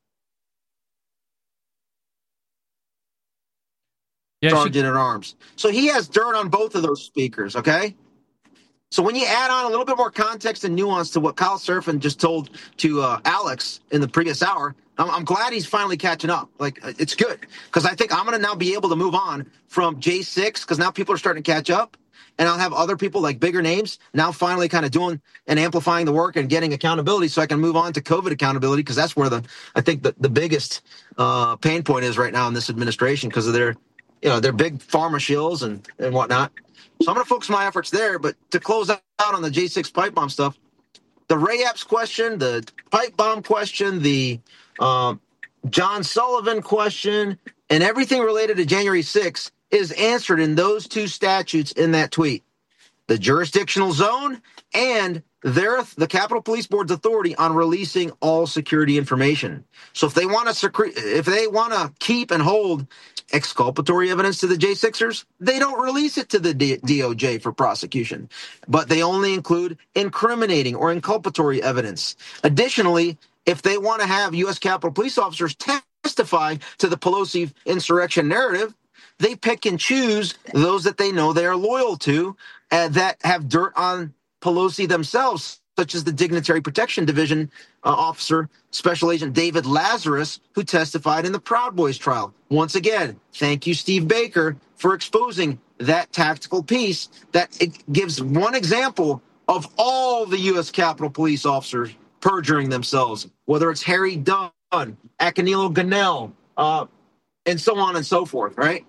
Yeah, Sergeant at Arms. So he has dirt on both of those speakers, okay? So when you add on a little bit more context and nuance to what Kyle Seraphin just told to uh, Alex in the previous hour, I'm, I'm glad he's finally catching up. Like, it's good because I think I'm going to now be able to move on from J six because now people are starting to catch up. and I'll have other people like bigger names now finally kind of doing and amplifying the work and getting accountability so I can move on to COVID accountability, because that's where the I think the, the biggest uh, pain point is right now in this administration because of their, you know, their big pharma shills and, and whatnot. So I'm going to focus my efforts there. But to close out on the J six pipe bomb stuff, the Ray Epps question, the pipe bomb question, the uh, John Sullivan question, and everything related to January sixth is answered in those two statutes in that tweet. The jurisdictional zone and their the Capitol Police Board's authority on releasing all security information. So if they want to if they want to keep and hold exculpatory evidence to the J sixers, they don't release it to the D O J for prosecution, but they only include incriminating or inculpatory evidence. Additionally, if they want to have U S Capitol Police officers testify to the Pelosi insurrection narrative, they pick and choose those that they know they are loyal to uh, that have dirt on Pelosi themselves, such as the Dignitary Protection Division uh, officer, Special Agent David Lazarus, who testified in the Proud Boys trial. Once again, thank you, Steve Baker, for exposing that tactical piece that it gives one example of all the U S Capitol Police officers perjuring themselves, whether it's Harry Dunn, Acanilo Ganell, uh, and so on and so forth, right?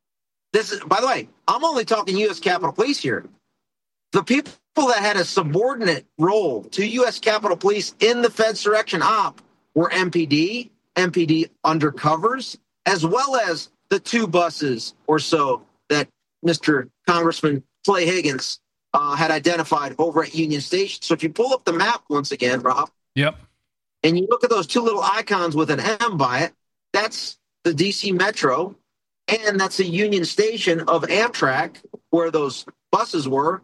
This is, by the way, I'm only talking U S Capitol Police here. The people that had a subordinate role to U S Capitol Police in the Fedsurrection op were M P D, M P D undercovers, as well as the two buses or so that Mister Congressman Clay Higgins uh, had identified over at Union Station. So if you pull up the map once again, Rob, yep, and you look at those two little icons with an M by it, that's the D C Metro, and that's a Union Station of Amtrak where those buses were.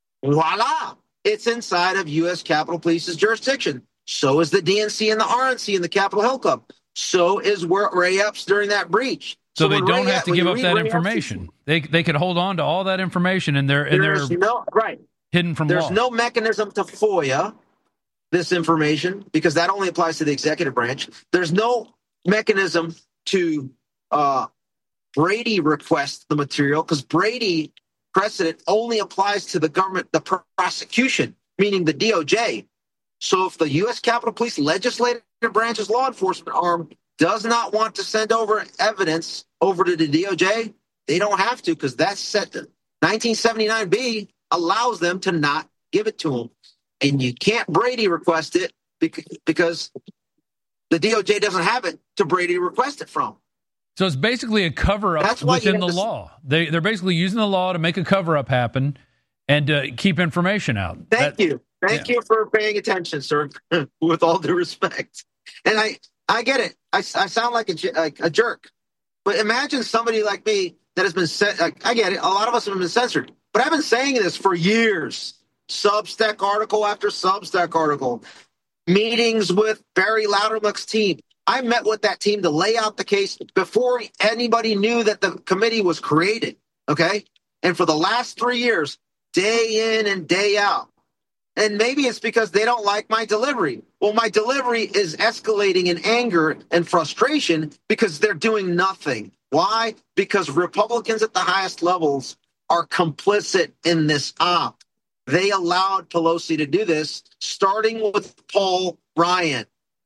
Voila! It's inside of U S Capitol Police's jurisdiction. So is the D N C and the R N C and the Capitol Hill Club. So is where Ray Epps during that breach. So, so they don't Ray have to give up that Ray information. Epps, they they could hold on to all that information and they're and they're no, right. hidden from There's law. no mechanism to FOIA this information because that only applies to the executive branch. There's no mechanism to uh, Brady request the material because Brady precedent only applies to the government, the prosecution, meaning the D O J. So if the U S Capitol Police legislative branch's law enforcement arm does not want to send over evidence over to the D O J, they don't have to because that's set to nineteen seventy-nine B allows them to not give it to them. And you can't Brady request it because the D O J doesn't have it to Brady request it from. So it's basically a cover-up within the law. They, they're basically using the law to make a cover-up happen and uh, keep information out. Thank that, you. Thank yeah. you for paying attention, sir, with all due respect. And I, I get it. I, I sound like a, like a jerk. But imagine somebody like me that has been set. Like, I get it. A lot of us have been censored. But I've been saying this for years. Substack article after Substack article. Meetings with Barry Loudermilk's team. I met with that team to lay out the case before anybody knew that the committee was created, okay? And for the last three years, day in and day out. And maybe it's because they don't like my delivery. Well, my delivery is escalating in anger and frustration because they're doing nothing. Why? Because Republicans at the highest levels are complicit in this op. They allowed Pelosi to do this, starting with Paul Ryan.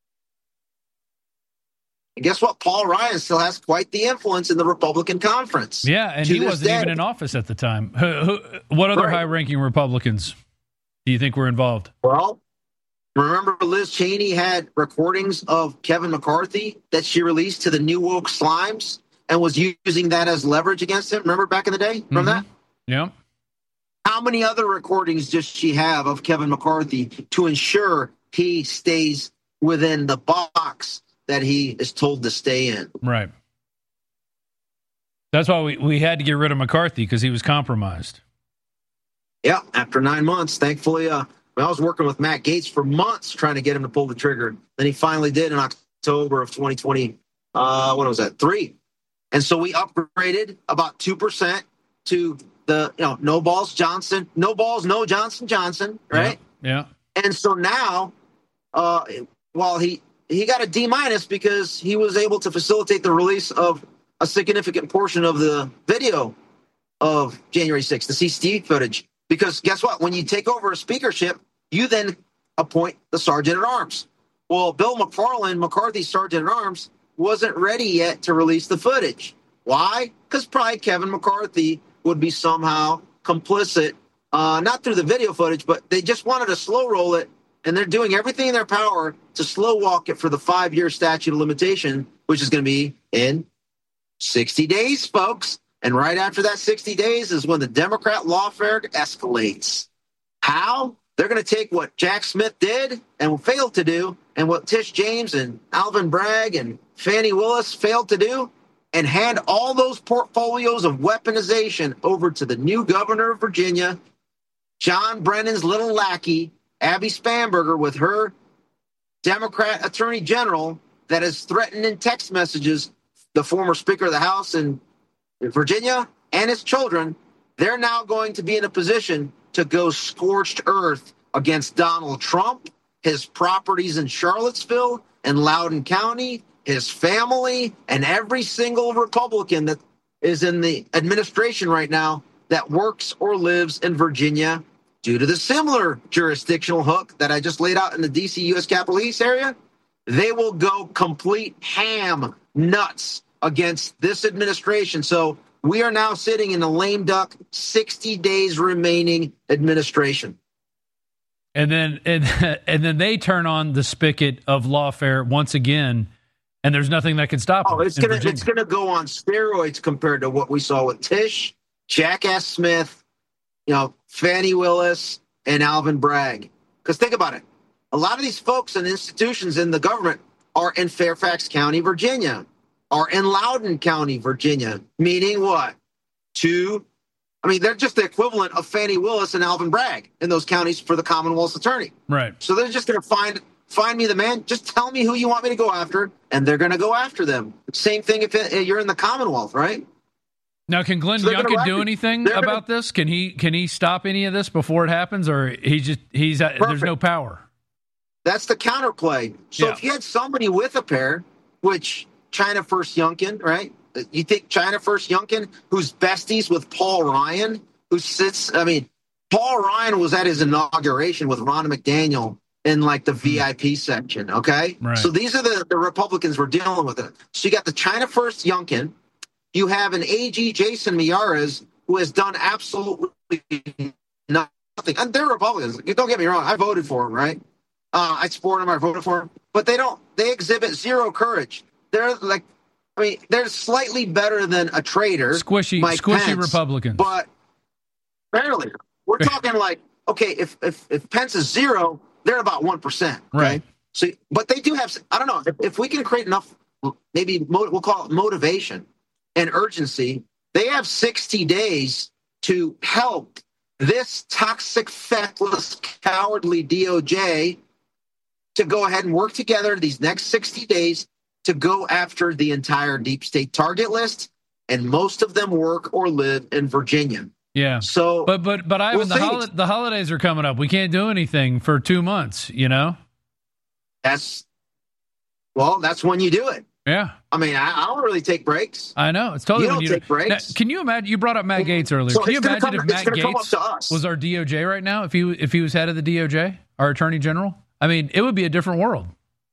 And guess what? Paul Ryan still has quite the influence in the Republican conference. Yeah, and he wasn't day. even in office at the time. Who, who, what other right. high-ranking Republicans do you think were involved? Well, remember Liz Cheney had recordings of Kevin McCarthy that she released to the New Woke Slimes and was using that as leverage against him? Remember back in the day? Remember mm-hmm. that? Yeah. How many other recordings does she have of Kevin McCarthy to ensure he stays within the box that he is told to stay in? Right. That's why we, we had to get rid of McCarthy, because he was compromised. Yeah, after nine months, thankfully, uh, I was working with Matt Gaetz for months trying to get him to pull the trigger. Then he finally did in October of twenty twenty. Uh, when was that? Three. And so we upgraded about two percent to the, you know, no balls Johnson, no balls, no Johnson Johnson, right? Yeah. yeah. And so now, uh, while he, he got a D minus because he was able to facilitate the release of a significant portion of the video of January sixth to see Steve footage. Because guess what? When you take over a speakership, you then appoint the sergeant at arms. Well, Bill McFarland, McCarthy's sergeant at arms, wasn't ready yet to release the footage. Why? Because probably Kevin McCarthy would be somehow complicit, uh, not through the video footage, but they just wanted to slow roll it, and they're doing everything in their power to slow walk it for the five-year statute of limitation, which is going to be in sixty days, folks. And right after that sixty days is when the Democrat lawfare escalates. How? They're going to take what Jack Smith did and failed to do, and what Tish James and Alvin Bragg and Fannie Willis failed to do, and hand all those portfolios of weaponization over to the new governor of Virginia, John Brennan's little lackey, Abby Spanberger, with her Democrat attorney general that has threatened in text messages the former Speaker of the House in Virginia and his children. They're now going to be in a position to go scorched earth against Donald Trump, his properties in Charlottesville and Loudoun County, his family, and every single Republican that is in the administration right now that works or lives in Virginia due to the similar jurisdictional hook that I just laid out in the D C U S Capitol East area. They will go complete ham nuts against this administration. So we are now sitting in a lame duck, sixty days remaining administration. And then and, and then they turn on the spigot of lawfare once again, and there's nothing that can stop oh, them. It's gonna it's gonna go on steroids compared to what we saw with Tish, Jackass Smith, you know, Fannie Willis, and Alvin Bragg. Because think about it. A lot of these folks and institutions in the government are in Fairfax County, Virginia, are in Loudoun County, Virginia, meaning what? Two, I mean, they're just the equivalent of Fannie Willis and Alvin Bragg in those counties for the Commonwealth's attorney. Right. So they're just going to find find me the man. Just tell me who you want me to go after, and they're going to go after them. Same thing if it, you're in the Commonwealth, right? Now, can Glenn So Youngkin do anything They're about gonna- this? Can he can he stop any of this before it happens, or he just he's uh, there's no power? That's the counterplay. So Yeah. if you had somebody with a pair, which China First Youngkin, right? You think China First Youngkin, who's besties with Paul Ryan, who sits, I mean, Paul Ryan was at his inauguration with Ron McDaniel in like the V I P section, okay? Right. So these are the, the Republicans we're dealing with. It. So you got the China First Youngkin. You have an A G Jason Miyares, who has done absolutely nothing. And they're Republicans. Don't get me wrong. I voted for him, right? Uh, I support him. I voted for him. But they don't. They exhibit zero courage. They're like, I mean, they're slightly better than a traitor. Squishy, Mike squishy Pence, Republicans. But barely. We're talking like, okay, if, if, if Pence is zero, they're about one percent. Okay? Right. So, but they do have, I don't know, if, if we can create enough, maybe mo- we'll call it motivation and urgency, they have sixty days to help this toxic, feckless, cowardly D O J to go ahead and work together these next sixty days to go after the entire deep state target list, and most of them work or live in Virginia. Yeah. So, but but but Ivan, we'll the, see. hol- the holidays are coming up. We can't do anything for two months. You know. That's well, that's when you do it. Yeah. I mean, I, I don't really take breaks. I know it's totally You don't when you take breaks. Now, can you imagine? You brought up Matt Gaetz earlier. So Can you it's gonna imagine come- if it's Matt gonna come up Gaetz to us. was our D O J right now? If he if he was head of the D O J, our Attorney General. I mean, it would be a different world.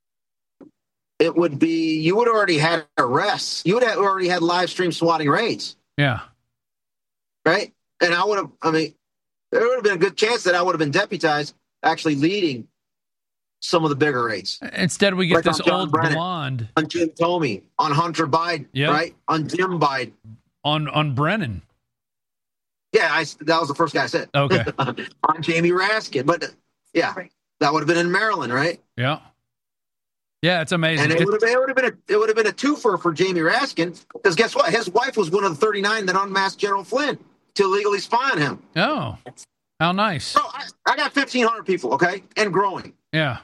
It would be, you would have already had arrests. You would have already had live stream swatting raids, Yeah. right? And I would have, I mean, there would have been a good chance that I would have been deputized actually leading some of the bigger raids. Instead, we get Like this on John old Brennan, blonde on Jim Comey, on Hunter Biden, Yeah. right? On Jim Biden. on on Brennan. Yeah, I, that was the first guy I said. Okay. On Jamie Raskin. But yeah, that would have been in Maryland, right? Yeah. Yeah, it's amazing. And it It- would have been, it would have been a it would have been a twofer for Jamie Raskin, because guess what? His wife was one of the thirty-nine that unmasked General Flynn to illegally spy on him. oh, how nice. Bro, I, I got fifteen hundred people, okay, and growing. Yeah.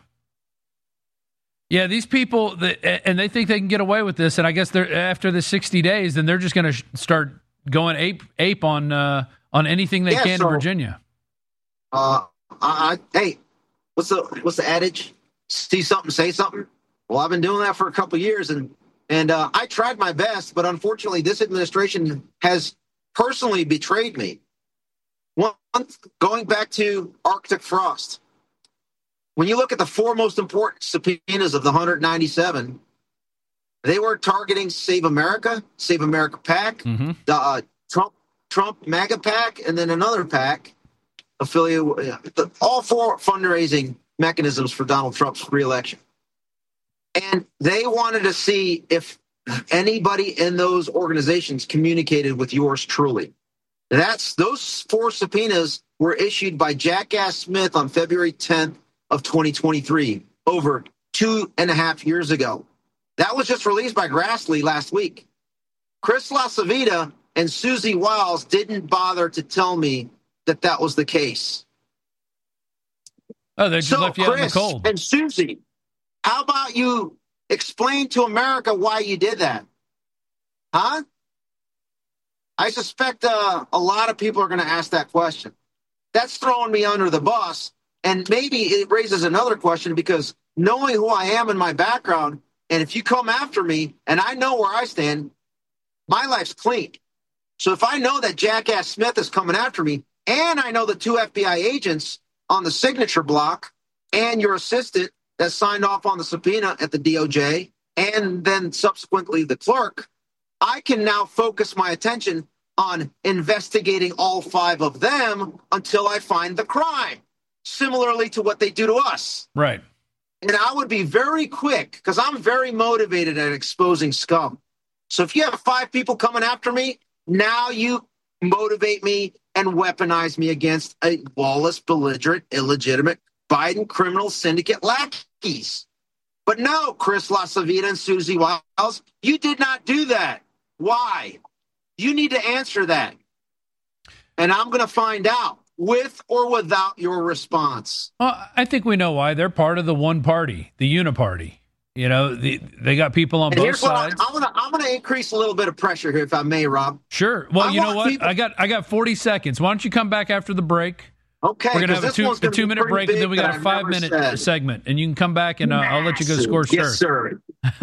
Yeah, these people, that, and they think they can get away with this, and I guess they're after the sixty days, then they're just going to sh- start going ape ape on uh, on anything they Yeah, can so- in Virginia. Uh, I, I, hey, what's the what's the adage? See something, say something. Well, I've been doing that for a couple of years, and and uh, I tried my best, but unfortunately, this administration has personally betrayed me. One, going back to Arctic frost, when you look at the four most important subpoenas of the one hundred ninety-seven, they were targeting Save America, Save America PAC, mm-hmm. the uh, Trump Trump MAGA PAC, and then another PAC affiliate. The, all four fundraising mechanisms for Donald Trump's reelection, and they wanted to see if anybody in those organizations communicated with yours truly. That's those four subpoenas were issued by Jackass Smith on February tenth of twenty twenty-three, over two and a half years ago. That was just released by Grassley last week. Chris LaCivita and Susie Wiles didn't bother to tell me that that was the case. Oh, they just so left you Chris out in the cold. And Susie, how about you explain to America why you did that? Huh? I suspect uh, a lot of people are going to ask that question. That's throwing me under the bus. And maybe it raises another question, because knowing who I am and my background, and if you come after me and I know where I stand, my life's clean. So if I know that Jackass Smith is coming after me, and I know the two F B I agents on the signature block and your assistant that signed off on the subpoena at the D O J, and then subsequently the clerk, I can now focus my attention on investigating all five of them until I find the crime, similarly to what they do to us. Right. And I would be very quick, because I'm very motivated at exposing scum. So if you have five people coming after me, now you motivate me and weaponize me against a lawless, belligerent, illegitimate Biden criminal syndicate lackeys. But no, Chris LaCivita and Susie Wiles, you did not do that. Why? You need to answer that. And I'm going to find out, with or without your response. Well, I think we know why. They're part of the one party, the uniparty. You know, the, they got people on and both sides. I, I'm going to I'm going to increase a little bit of pressure here, if I may, Rob. Sure. Well, I you know what? People... I got I got forty seconds. Why don't you come back after the break? Okay. We're going to have a two, a two minute break, and then we got a five minute said. segment. And you can come back, and uh, I'll let you go score Yes, sir.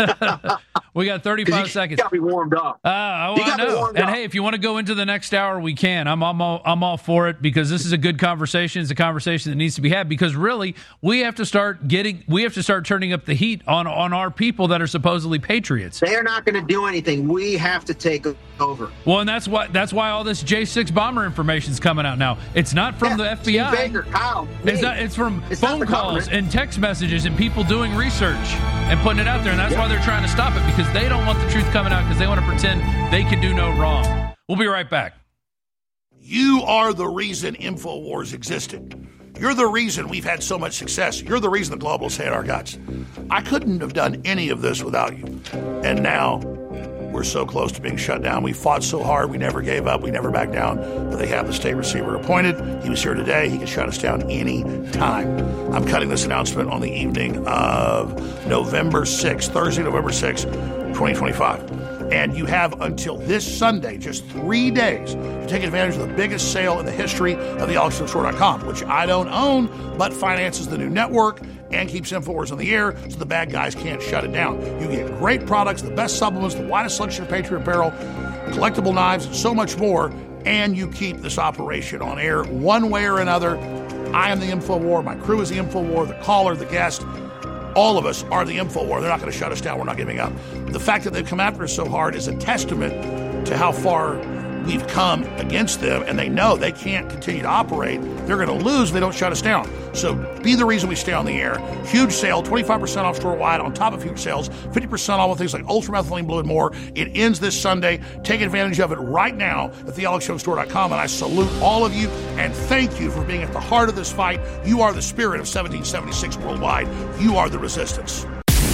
We got thirty-five you seconds. Got me warmed up. Uh, oh, you I got me know. warmed And up. hey, if you want to go into the next hour, we can. I'm, I'm all I'm all for it, because this is a good conversation. It's a conversation that needs to be had, because really we have to start getting we have to start turning up the heat on on our people that are supposedly patriots. They are not going to do anything. We have to take over. Well, and that's why that's why all this J six bomber information is coming out now. It's not from Yeah, the F B I. Steve Baker, Kyle, It's me. not. It's from It's not phone the calls government. and text messages and people doing research and putting it out there, and that's why they're trying to stop it, because they don't want the truth coming out, because they want to pretend they can do no wrong. We'll be right back. You are the reason InfoWars existed. You're the reason we've had so much success. You're the reason the globalists hate our guts. I couldn't have done any of this without you. And now we're so close to being shut down. We fought so hard. We never gave up. We never backed down. But they have the state receiver appointed. He was here today. He can shut us down any time. I'm cutting this announcement on the evening of November sixth, Thursday, November sixth, twenty twenty-five. And you have until this Sunday, just three days, to take advantage of the biggest sale in the history of the alex jones store dot com, which I don't own, but finances the new network and keeps InfoWars on the air so the bad guys can't shut it down. You get great products, the best supplements, the widest selection of Patriot apparel, collectible knives, and so much more, and you keep this operation on air one way or another. I am the InfoWar. My crew is the InfoWar. The caller, the guest, all of us are the InfoWar. They're not going to shut us down. We're not giving up. The fact that they've come after us so hard is a testament to how far we've come against them, and they know they can't continue to operate. They're going to lose if they don't shut us down. So be the reason we stay on the air. Huge sale, twenty-five percent off store-wide on top of huge sales, fifty percent off on things like ultramethylene blue and more. It ends this Sunday. Take advantage of it right now at the alex jones store dot com, and I salute all of you and thank you for being at the heart of this fight. You are the spirit of seventeen seventy-six worldwide. You are the resistance.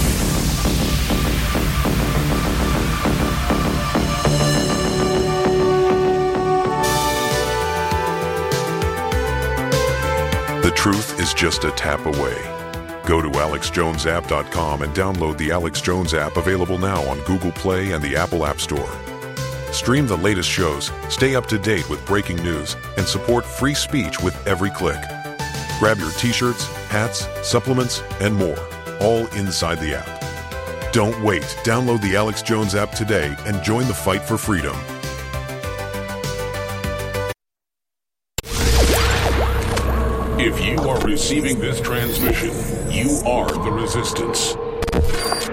The truth is just a tap away. Go to alex jones app dot com and download the Alex Jones app, available now on Google Play and the Apple App Store. Stream the latest shows, stay up to date with breaking news, and support free speech with every click. Grab your t-shirts, hats, supplements, and more, all inside the app. Don't wait. Download the Alex Jones app today and join the fight for freedom. If you are receiving this transmission, you are the resistance.